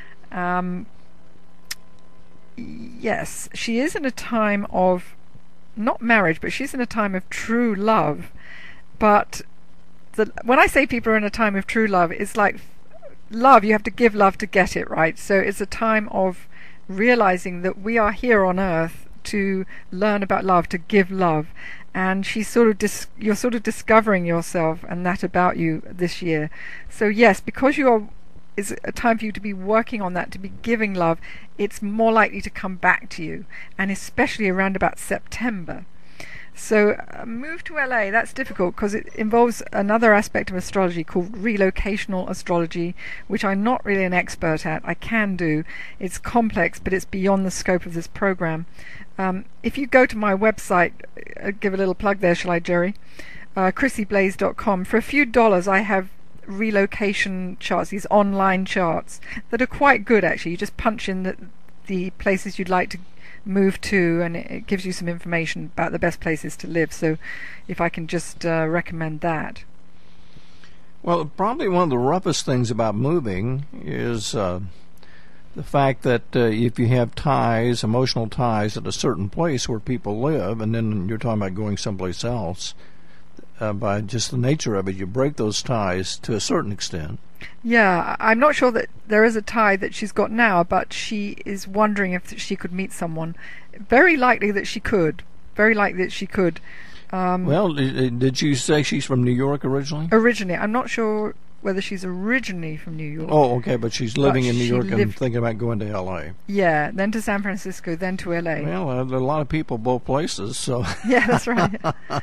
Yes, she is in a time of not marriage, but she's in a time of true love. But when I say people are in a time of true love, it's like love, you have to give love to get it, right? So it's a time of realizing that we are here on earth to learn about love, to give love. And she's sort of you're sort of discovering yourself and that about you this year. So yes, because it's a time for you to be working on that, to be giving love, it's more likely to come back to you, and especially around about September. So move to LA, that's difficult because it involves another aspect of astrology called relocational astrology, which I'm not really an expert at. I can do. It's complex, but it's beyond the scope of this program. If you go to my website, give a little plug there, shall I, Jerry? ChrissyBlaze.com. For a few dollars, I have relocation charts, these online charts that are quite good, actually. You just punch in the places you'd like to move to, and it gives you some information about the best places to live. So if I can just recommend that. Well, probably one of the roughest things about moving is the fact that if you have ties, emotional ties at a certain place where people live, and then you're talking about going someplace else, by just the nature of it, you break those ties to a certain extent. Yeah, I'm not sure that there is a tie that she's got now, but she is wondering if she could meet someone. Very likely that she could. Very likely that she could. Well, did you say she's from New York originally? Originally. I'm not sure whether she's originally from New York. Oh, okay, but she's living But in New she York and lived- thinking about going to L.A. Yeah, then to San Francisco, then to LA. Well, there are a lot of people both places, so... Yeah, that's right.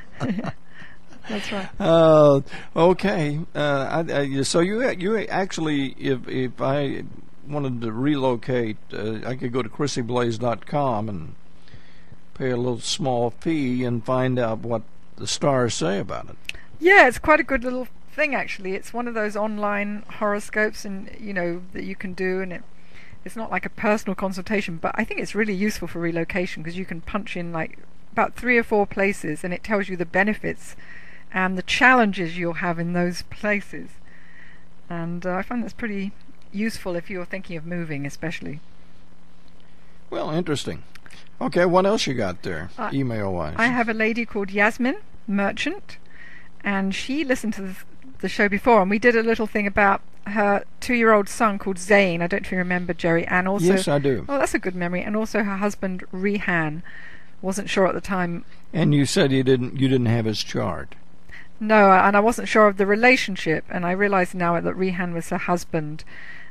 That's right. Okay. So you actually, if I wanted to relocate, I could go to ChrissyBlaze.com and pay a little small fee and find out what the stars say about it. Yeah, it's quite a good little thing, actually. It's one of those online horoscopes, and that you can do, and it's not like a personal consultation, but I think it's really useful for relocation because you can punch in like about 3 or 4 places, and it tells you the benefits and the challenges you'll have in those places. And I find that's pretty useful if you're thinking of moving, especially. Well, interesting. Okay, what else you got there, email-wise? I have a lady called Yasmin Merchant, and she listened to the show before, and we did a little thing about her 2-year-old son called Zane. I don't know if you remember, Jerry. And also, yes, I do. Oh, that's a good memory. And also her husband Rehan. Wasn't sure at the time. And you said you didn't have his chart. No, and I wasn't sure of the relationship, and I realize now that Rehan was her husband,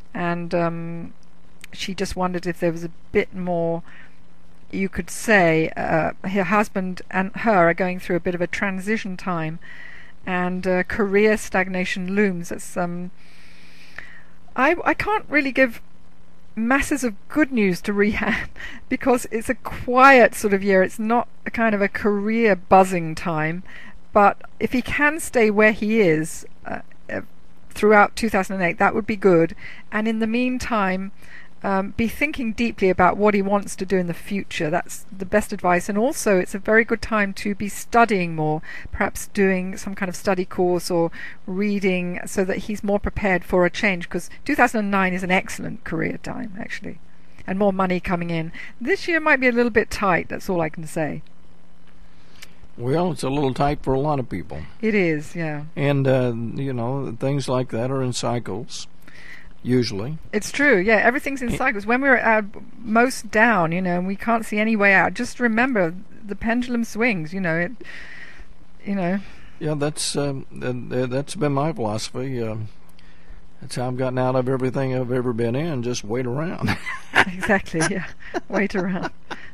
and she just wondered if there was a bit more you could say. Her husband and her are going through a bit of a transition time, and career stagnation looms. It's I can't really give masses of good news to Rehan because it's a quiet sort of year. It's not a kind of a career buzzing time. But if he can stay where he is throughout 2008, that would be good. And in the meantime, be thinking deeply about what he wants to do in the future. That's the best advice. And also, it's a very good time to be studying more, perhaps doing some kind of study course or reading, so that he's more prepared for a change, because 2009 is an excellent career time, actually, and more money coming in. This year might be a little bit tight, that's all I can say. Well, it's a little tight for a lot of people. It is, yeah. And, things like that are in cycles, usually. It's true, yeah. Everything's in cycles. When we're at most down, and we can't see any way out, just remember the pendulum swings, Yeah, that's been my philosophy. That's how I've gotten out of everything I've ever been in. Just wait around. Exactly, yeah. Wait around.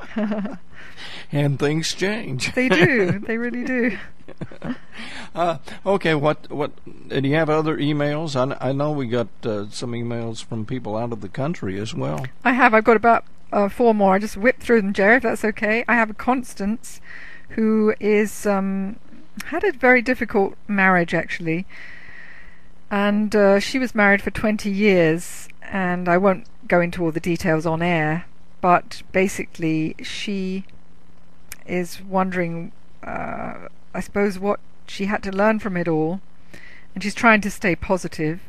And things change. They do. They really do. Okay, what do you have other emails? I know we got some emails from people out of the country as well. I've got about 4 more. I just whipped through them, Jerry, if that's okay. I have Constance, who is had a very difficult marriage, actually. And she was married for 20 years, and I won't go into all the details on air, but basically she is wondering, I suppose, what she had to learn from it all, and she's trying to stay positive.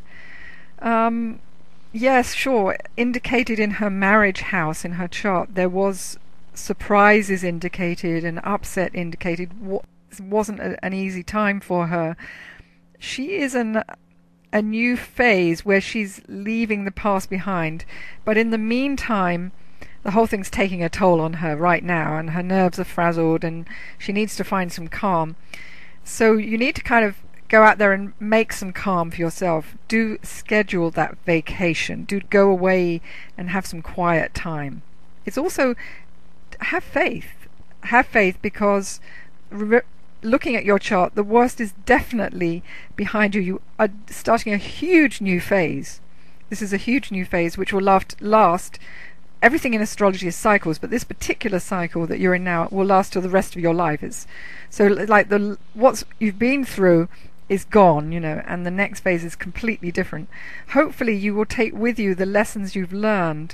Yes, sure, indicated in her marriage house, in her chart, there was surprises indicated and upset indicated. Wasn't an easy time for her. She is a new phase where she's leaving the past behind, but in the meantime the whole thing's taking a toll on her right now, and her nerves are frazzled, and she needs to find some calm. So you need to kind of go out there and make some calm for yourself. Do schedule that vacation. Do go away and have some quiet time. It's also have faith. Have faith, because looking at your chart, the worst is definitely behind you. You are starting a huge new phase. This is a huge new phase which will last. Everything in astrology is cycles, but this particular cycle that you're in now will last till the rest of your life. So like what you've been through is gone, and the next phase is completely different. Hopefully you will take with you the lessons you've learned.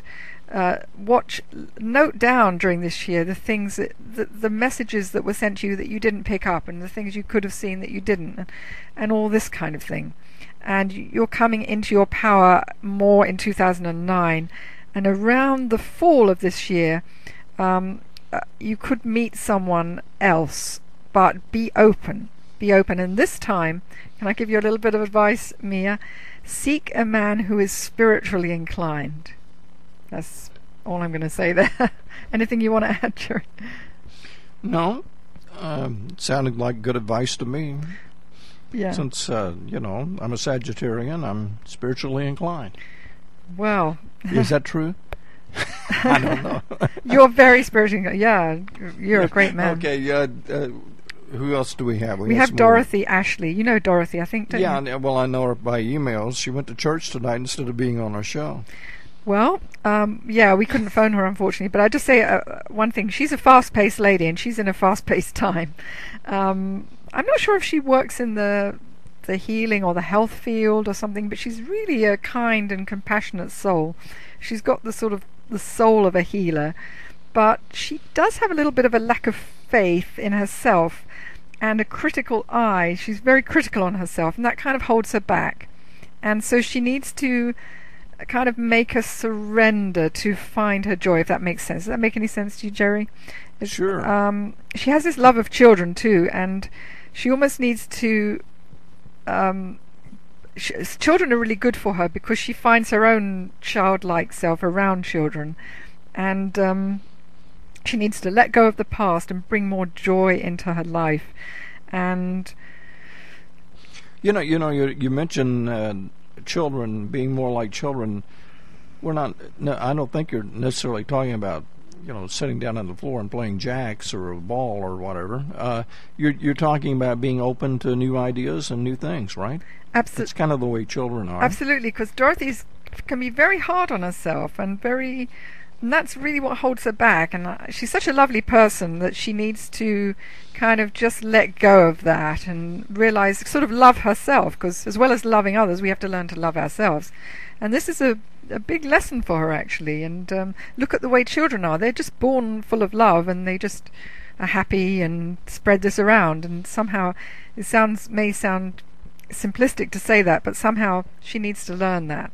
Note down during this year the things the messages that were sent to you that you didn't pick up, and the things you could have seen that you didn't, and all this kind of thing. And you're coming into your power more in 2009, and around the fall of this year, you could meet someone else, but be open. Be open. And this time, can I give you a little bit of advice, Mia? Seek a man who is spiritually inclined. That's all I'm going to say there. Anything you want to add, Jerry? No. It sounded like good advice to me. Yeah. Since, I'm a Sagittarian, I'm spiritually inclined. Well. Is that true? I don't know. You're very spiritually. Yeah, you're a great man. Okay, who else do we have? We have Dorothy Ashley. You know Dorothy, I think, don't you? Yeah, well, I know her by emails. She went to church tonight instead of being on our show. Well, we couldn't phone her, unfortunately. But I'd just say one thing. She's a fast-paced lady, and she's in a fast-paced time. I'm not sure if she works in the healing or the health field or something, but she's really a kind and compassionate soul. She's got the soul of a healer, but she does have a little bit of a lack of faith in herself and a critical eye. She's very critical on herself, and that kind of holds her back. And so she needs to kind of make a surrender to find her joy, if that makes sense. Does that make any sense to you, Jerry? Sure. She has this love of children too, and she almost needs to children are really good for her, because she finds her own childlike self around children, and she needs to let go of the past and bring more joy into her life. And you mentioned children being more like children. I don't think you're necessarily talking about sitting down on the floor and playing jacks or a ball or whatever. You're talking about being open to new ideas and new things, right? Absolutely. It's kind of the way children are. Absolutely, because Dorothy can be very hard on herself and very And that's really what holds her back. And she's such a lovely person that she needs to kind of just let go of that and realize, sort of love herself, because as well as loving others, we have to learn to love ourselves. And this is a big lesson for her, actually. And look at the way children are. They're just born full of love, and they just are happy and spread this around. And somehow it may sound simplistic to say that, but somehow she needs to learn that.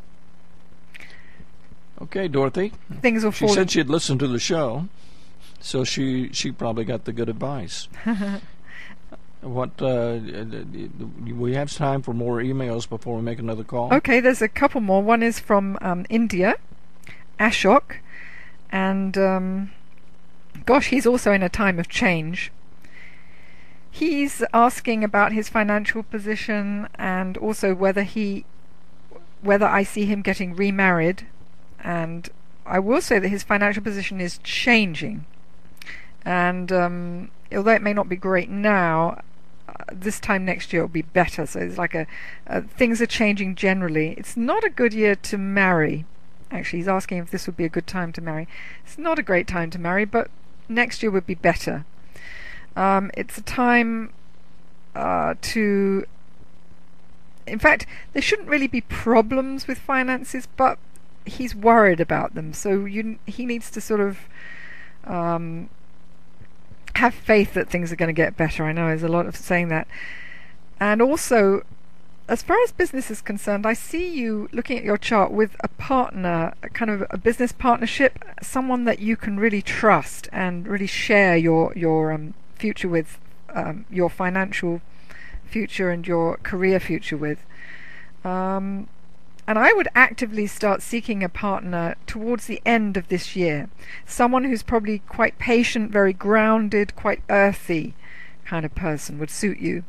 Okay, Dorothy. Things will She fall. said she'd listened to the show, so she probably got the good advice. What we have time for more emails before we make another call. Okay, there's a couple more. One is from India, Ashok, and gosh, he's also in a time of change. He's asking about his financial position and also whether I see him getting remarried. And I will say that his financial position is changing, and although it may not be great now, this time next year it'll be better. So it's like things are changing generally. It's not a good year to marry. Actually, he's asking if this would be a good time to marry. It's not a great time to marry, but next year would be better. It's a time to... In fact, there shouldn't really be problems with finances, but he's worried about them. So he needs to sort of have faith that things are going to get better. I know there's a lot of saying that. And also, as far as business is concerned, I see you looking at your chart with a partner, a kind of a business partnership, someone that you can really trust and really share your future with, your financial future and your career future with. And I would actively start seeking a partner towards the end of this year. Someone who's probably quite patient, very grounded, quite earthy kind of person would suit you.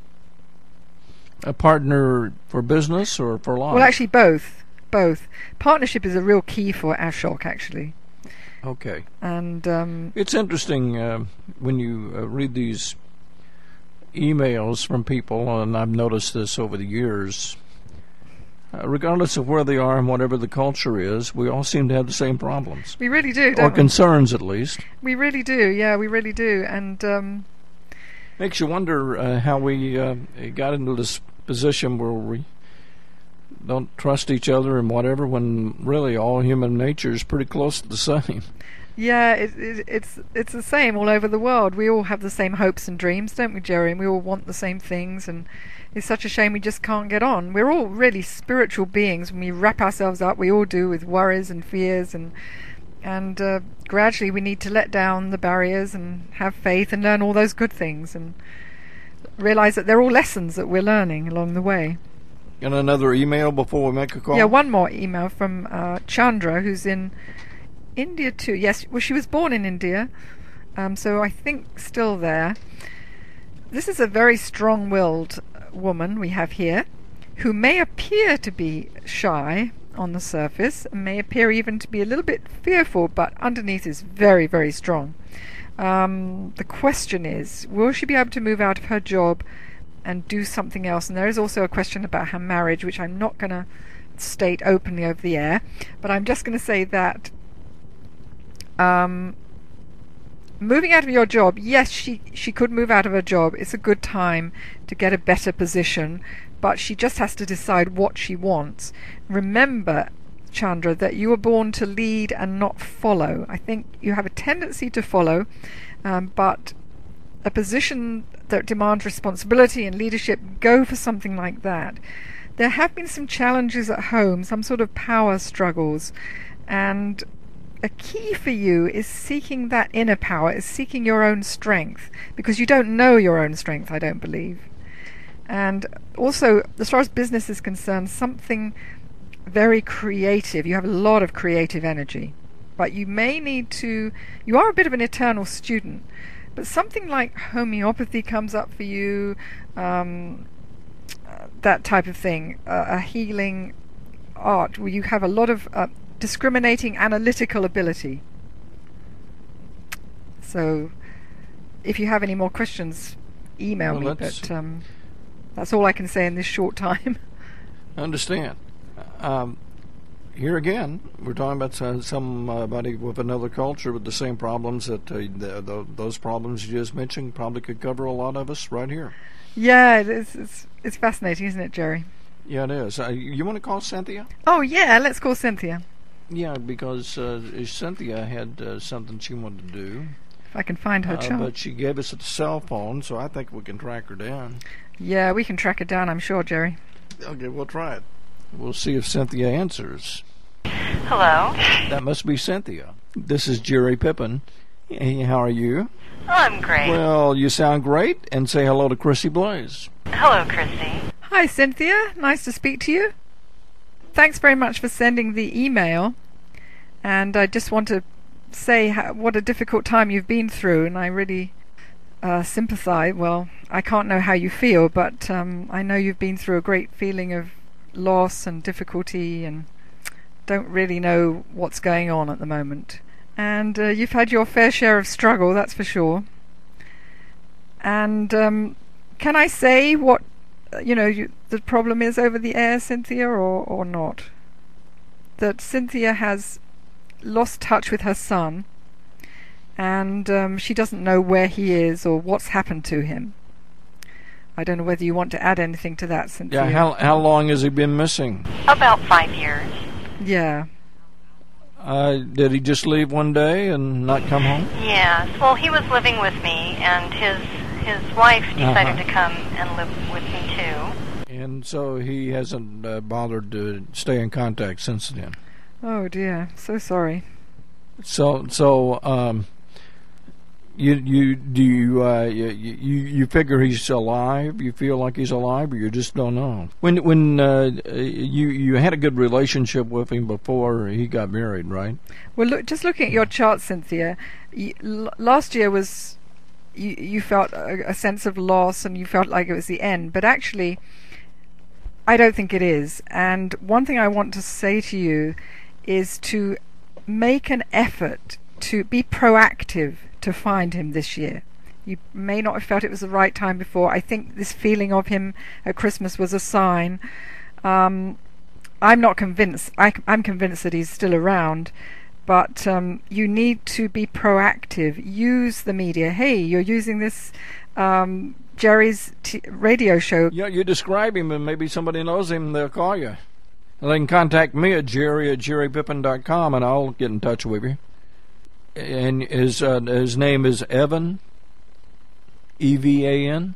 A partner for business or for life? Well, actually both. Both. Partnership is a real key for Ashok, actually. Okay. And it's interesting when you read these emails from people, and I've noticed this over the years. Regardless of where they are and whatever the culture is, we all seem to have the same problems. We really do, don't or we? concerns, at least. We really do, yeah, we really do. And makes you wonder how we got into this position where we don't trust each other and whatever, when really all human nature is pretty close to the same. Yeah, it's the same all over the world. We all have the same hopes and dreams, don't we, Jerry? And we all want the same things, and it's such a shame we just can't get on. We're all really spiritual beings. When we wrap ourselves up, we all do, with worries and fears, and gradually we need to let down the barriers and have faith and learn all those good things and realize that they're all lessons that we're learning along the way. And another email before we make a call? Yeah, one more email from Chandra, who's in India too. Yes, well, she was born in India, so I think still there. This is a very strong-willed woman we have here, who may appear to be shy on the surface, and may appear even to be a little bit fearful, but underneath is very, very strong. The question is, will she be able to move out of her job and do something else? And there is also a question about her marriage, which I'm not going to state openly over the air, but I'm just going to say that moving out of your job, yes, she could move out of her job. It's a good time to get a better position, but she just has to decide what she wants. Remember, Chandra, that you were born to lead and not follow. I think you have a tendency to follow, but a position that demands responsibility and leadership, go for something like that. There have been some challenges at home, some sort of power struggles, and a key for you is seeking that inner power, is seeking your own strength, because you don't know your own strength, I don't believe. And also, as far as business is concerned, something very creative. You have a lot of creative energy, but you may need to, you are a bit of an eternal student, but something like homeopathy comes up for you, that type of thing, a healing art where you have a lot of discriminating analytical ability. So if you have any more questions, email me, but that's all I can say in this short time. I understand. here again, we're talking about somebody with another culture with the same problems that those problems you just mentioned probably could cover a lot of us right here. Yeah, it's fascinating, isn't it, Jerry? Yeah, it is. You want to call Cynthia? Oh, yeah, let's call Cynthia. Yeah, because Cynthia had something she wanted to do. If I can find her chart. But she gave us a cell phone, so I think we can track her down. Yeah, we can track her down, I'm sure, Jerry. Okay, we'll try it. We'll see if Cynthia answers. Hello. That must be Cynthia. This is Jerry Pippin. Hey, how are you? I'm great. Well, you sound great, and say hello to Chrissy Blaze. Hello, Chrissy. Hi, Cynthia. Nice to speak to you. Thanks very much for sending the email. And I just want to say what a difficult time you've been through, and I really sympathize. Well, I can't know how you feel, but I know you've been through a great feeling of loss and difficulty and don't really know what's going on at the moment. And you've had your fair share of struggle, that's for sure. And can I say what the problem is over the air, Cynthia, or not? That Cynthia has lost touch with her son, and she doesn't know where he is or what's happened to him. I don't know whether you want to add anything to that, Cynthia. Yeah, how long has he been missing? About 5 years. Yeah. Did he just leave one day and not come home? Yes. Well, he was living with me, and his wife decided to come and live with me too. And so he hasn't bothered to stay in contact since then. Oh dear, so sorry. So you figure he's alive? You feel like he's alive, or you just don't know? When you had a good relationship with him before he got married, right? Well, just looking at your chart, Cynthia, last year was you felt a sense of loss, and you felt like it was the end. But actually, I don't think it is. And one thing I want to say to you is to make an effort to be proactive to find him this year. You may not have felt it was the right time before. I think this feeling of him at Christmas was a sign. I'm not convinced. I'm convinced that he's still around, but you need to be proactive. Use the media. Hey, you're using this Jerry's radio show. Yeah, you describe him, and maybe somebody knows him. They'll call you. They can contact me at jerry@jerrypippin.com, and I'll get in touch with you. And his name is Evan, E-V-A-N.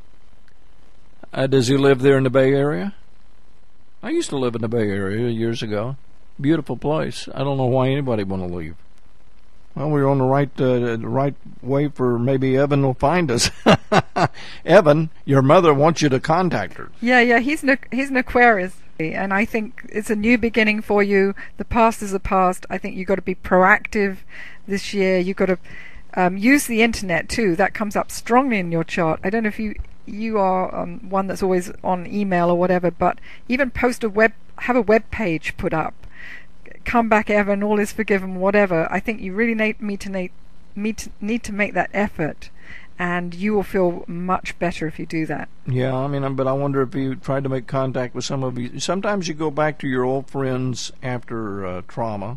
Does he live there in the Bay Area? I used to live in the Bay Area years ago. Beautiful place. I don't know why anybody want to leave. Well, we're on the right way for maybe Evan will find us. Evan, your mother wants you to contact her. Yeah, he's an Aquarius. And I think it's a new beginning for you. The past is the past. I think you've got to be proactive this year. You've got to use the internet too. That comes up strongly in your chart. I don't know if you are one that's always on email or whatever, but even have a web page put up. Come back, Evan. All is forgiven. Whatever. I think you really need to make that effort. And you will feel much better if you do that. Yeah, I mean, but I wonder if you tried to make contact with some of you. Sometimes you go back to your old friends after trauma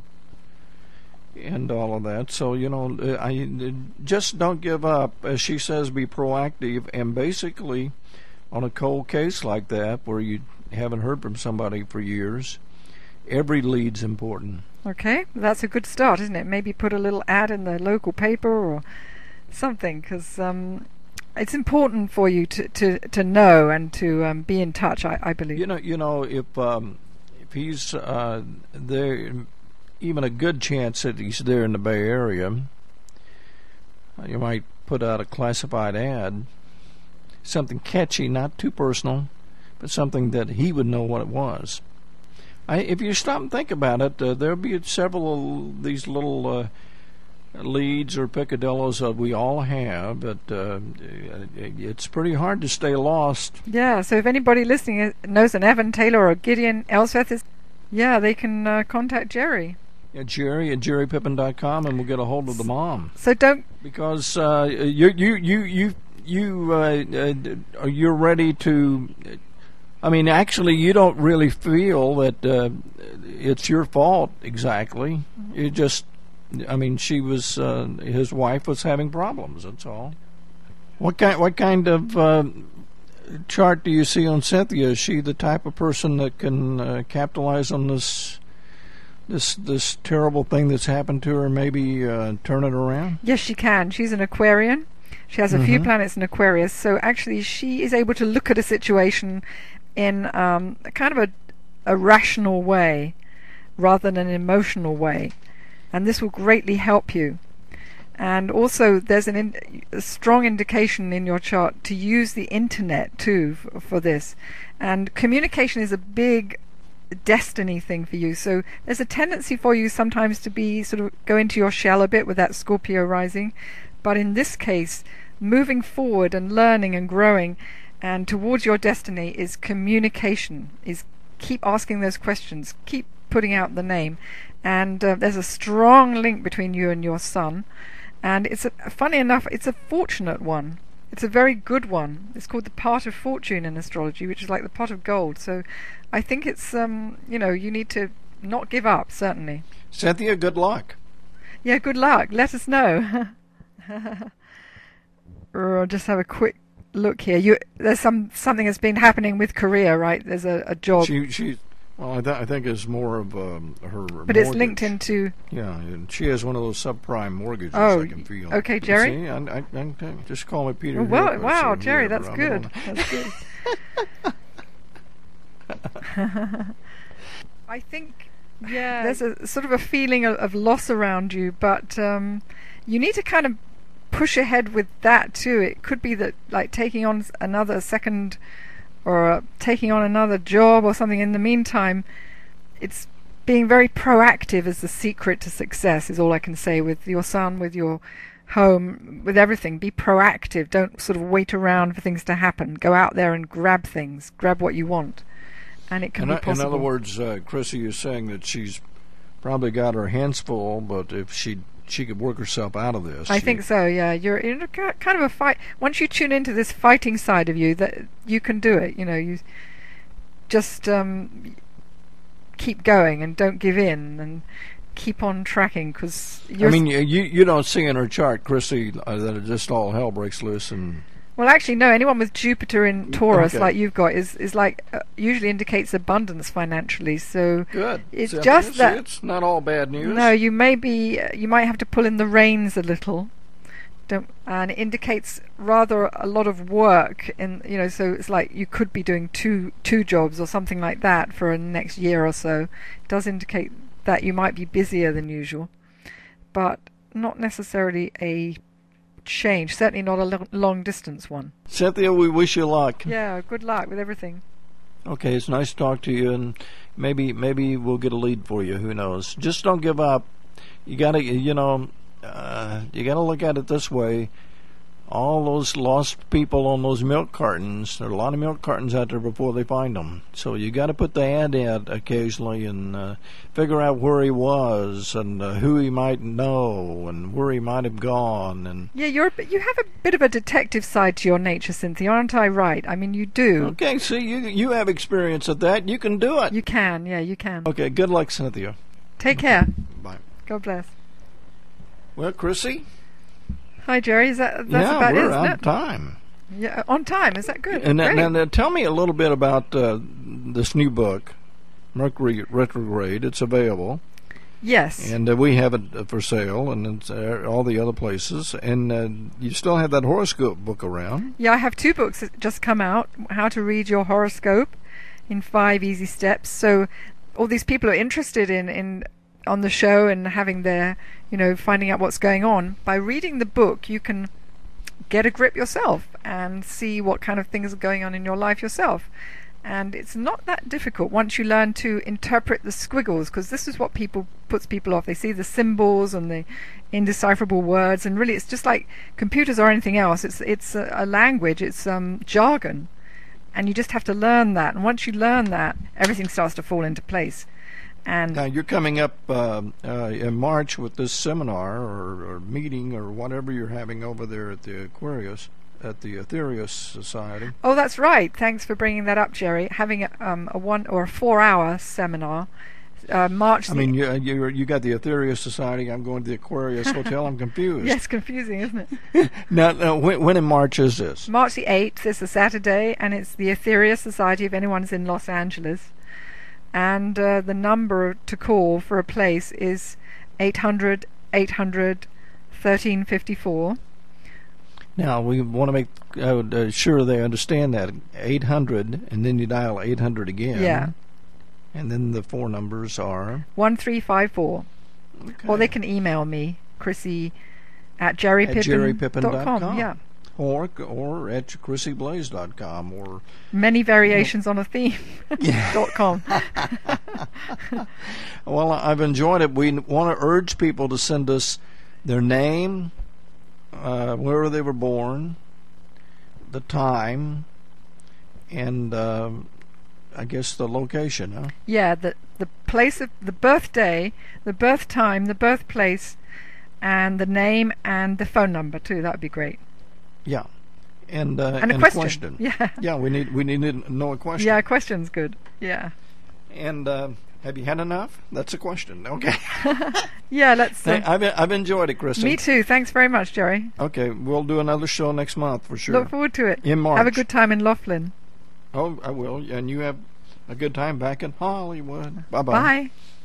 and all of that. So, I just don't give up. As she says, be proactive. And basically, on a cold case like that, where you haven't heard from somebody for years, every lead's important. Okay, that's a good start, isn't it? Maybe put a little ad in the local paper or something, because it's important for you to know and to be in touch. I believe. If he's there, even a good chance that he's there in the Bay Area, you might put out a classified ad, something catchy, not too personal, but something that he would know what it was. If you stop and think about it, there'll be several of these little leads or picadillos that we all have, but it's pretty hard to stay lost. Yeah, so if anybody listening knows an Evan Taylor or Gideon Elsworth, they can contact Jerry. Yeah, Jerry at jerrypippin.com, and we'll get a hold of the mom. So don't, because you're ready to I mean, actually, you don't really feel that it's your fault exactly. You just, I mean, she was his wife was having problems. That's all. What kind of chart do you see on Cynthia? Is she the type of person that can capitalize on this terrible thing that's happened to her? Maybe turn it around. Yes, she can. She's an Aquarian. She has a few planets in Aquarius, so actually she is able to look at a situation in kind of a rational way rather than an emotional way, and this will greatly help you. And also there's a strong indication in your chart to use the internet too for this, and communication is a big destiny thing for you, so there's a tendency for you sometimes to be sort of go into your shell a bit with that Scorpio rising, but in this case moving forward and learning and growing and towards your destiny is communication, is keep asking those questions, keep putting out the name, and there's a strong link between you and your son, and funny enough, it's a fortunate one. It's a very good one. It's called the part of fortune in astrology, which is like the pot of gold. So I think it's you need to not give up, certainly. Cynthia, good luck. Yeah, good luck. Let us know. I'll just have a quick look here. There's something that's been happening with Korea, right? There's a job. Well, I think it's more of her. But mortgage. It's linked into. Yeah, and she has one of those subprime mortgages. Oh, I can feel. Okay, Jerry. See, I just call me Peter. Well, wow, Jerry, that's good. That's good. I think, yeah, there's a sort of a feeling of loss around you, but you need to kind of push ahead with that too. It could be that, like, taking on another second or taking on another job or something. In the meantime, it's being very proactive is the secret to success, is all I can say, with your son, with your home, with everything. Be proactive. Don't sort of wait around for things to happen. Go out there and grab things. Grab what you want. And it can be possible. In other words, Chrissy is saying that she's probably got her hands full, but if she could work herself out of this. I think so, yeah. You're in a kind of a fight. Once you tune into this fighting side of you, that you can do it. You just keep going and don't give in and keep on tracking, because I mean, you don't see in her chart, Chrissy, that it just all hell breaks loose and. Well, actually, no. Anyone with Jupiter in Taurus, like you've got, is like usually indicates abundance financially. So good. It's just that it's not all bad news. No, you might have to pull in the reins a little, and it indicates rather a lot of work. So it's like you could be doing two jobs or something like that for the next year or so. It does indicate that you might be busier than usual, but not necessarily a change, certainly not a long distance one. Cynthia, we wish you luck. Yeah, good luck with everything. Okay, it's nice to talk to you, and maybe we'll get a lead for you. Who knows? Just don't give up. You gotta look at it this way. All those lost people on those milk cartons, there are a lot of milk cartons out there before they find them. So you got to put the ad out occasionally and figure out where he was and who he might know and where he might have gone. And yeah, you have a bit of a detective side to your nature, Cynthia, aren't I right? I mean, you do. Okay, see, you have experience at that. You can do it. You can, yeah, you can. Okay, good luck, Cynthia. Take care. Bye. God bless. Well, Chrissy? Hi, Jerry. That's about it, isn't it? Yeah, we're on time. Yeah, on time. Is that good? And now, tell me a little bit about this new book, Mercury Retrograde. It's available. Yes. And we have it for sale, and it's all the other places. And you still have that horoscope book around. Yeah, I have 2 books that just come out, How to Read Your Horoscope in 5 Easy Steps. So all these people are interested in on the show and having their, finding out what's going on. By reading the book, you can get a grip yourself and see what kind of things are going on in your life yourself. And it's not that difficult once you learn to interpret the squiggles, because this is what puts people off. They see the symbols and the indecipherable words, and really it's just like computers or anything else. It's a language, it's jargon, and you just have to learn that. And once you learn that, everything starts to fall into place. And now you're coming up in March with this seminar or meeting or whatever you're having over there at the Aquarius. at the Aetherius Society. Oh, that's right. Thanks for bringing that up, Jerry. Having a 1 or a 4-hour seminar, March. I mean, you got the Aetherius Society. I'm going to the Aquarius Hotel. I'm confused. Yes, confusing, isn't it? Now, when in March is this? March the 8th is a Saturday, and it's the Aetherius Society if anyone's in Los Angeles. And the number to call for a place is 800-800-1354. Now, we want to make sure they understand that. 800, and then you dial 800 again. Yeah. And then the 4 numbers are? 1354. Okay. Or they can email me, Chrissy at jerrypippin.com. Yeah. Or at ChrissyBlaze.com, or many variations on a theme. .com. Well, I've enjoyed it. We want to urge people to send us their name, where they were born, the time, and I guess the location, huh? Yeah, the place of the birthday, the birth time, the birthplace, and the name and the phone number too. That would be great. Yeah, and a question. Yeah, yeah. We need to know a question. Yeah, a question's good. Yeah. And have you had enough? That's a question. Okay. Yeah, let's. I've enjoyed it, Kristen. Me too. Thanks very much, Jerry. Okay, we'll do another show next month for sure. Look forward to it. In March. Have a good time in Laughlin. Oh, I will. And you have a good time back in Hollywood. Bye-bye. Bye.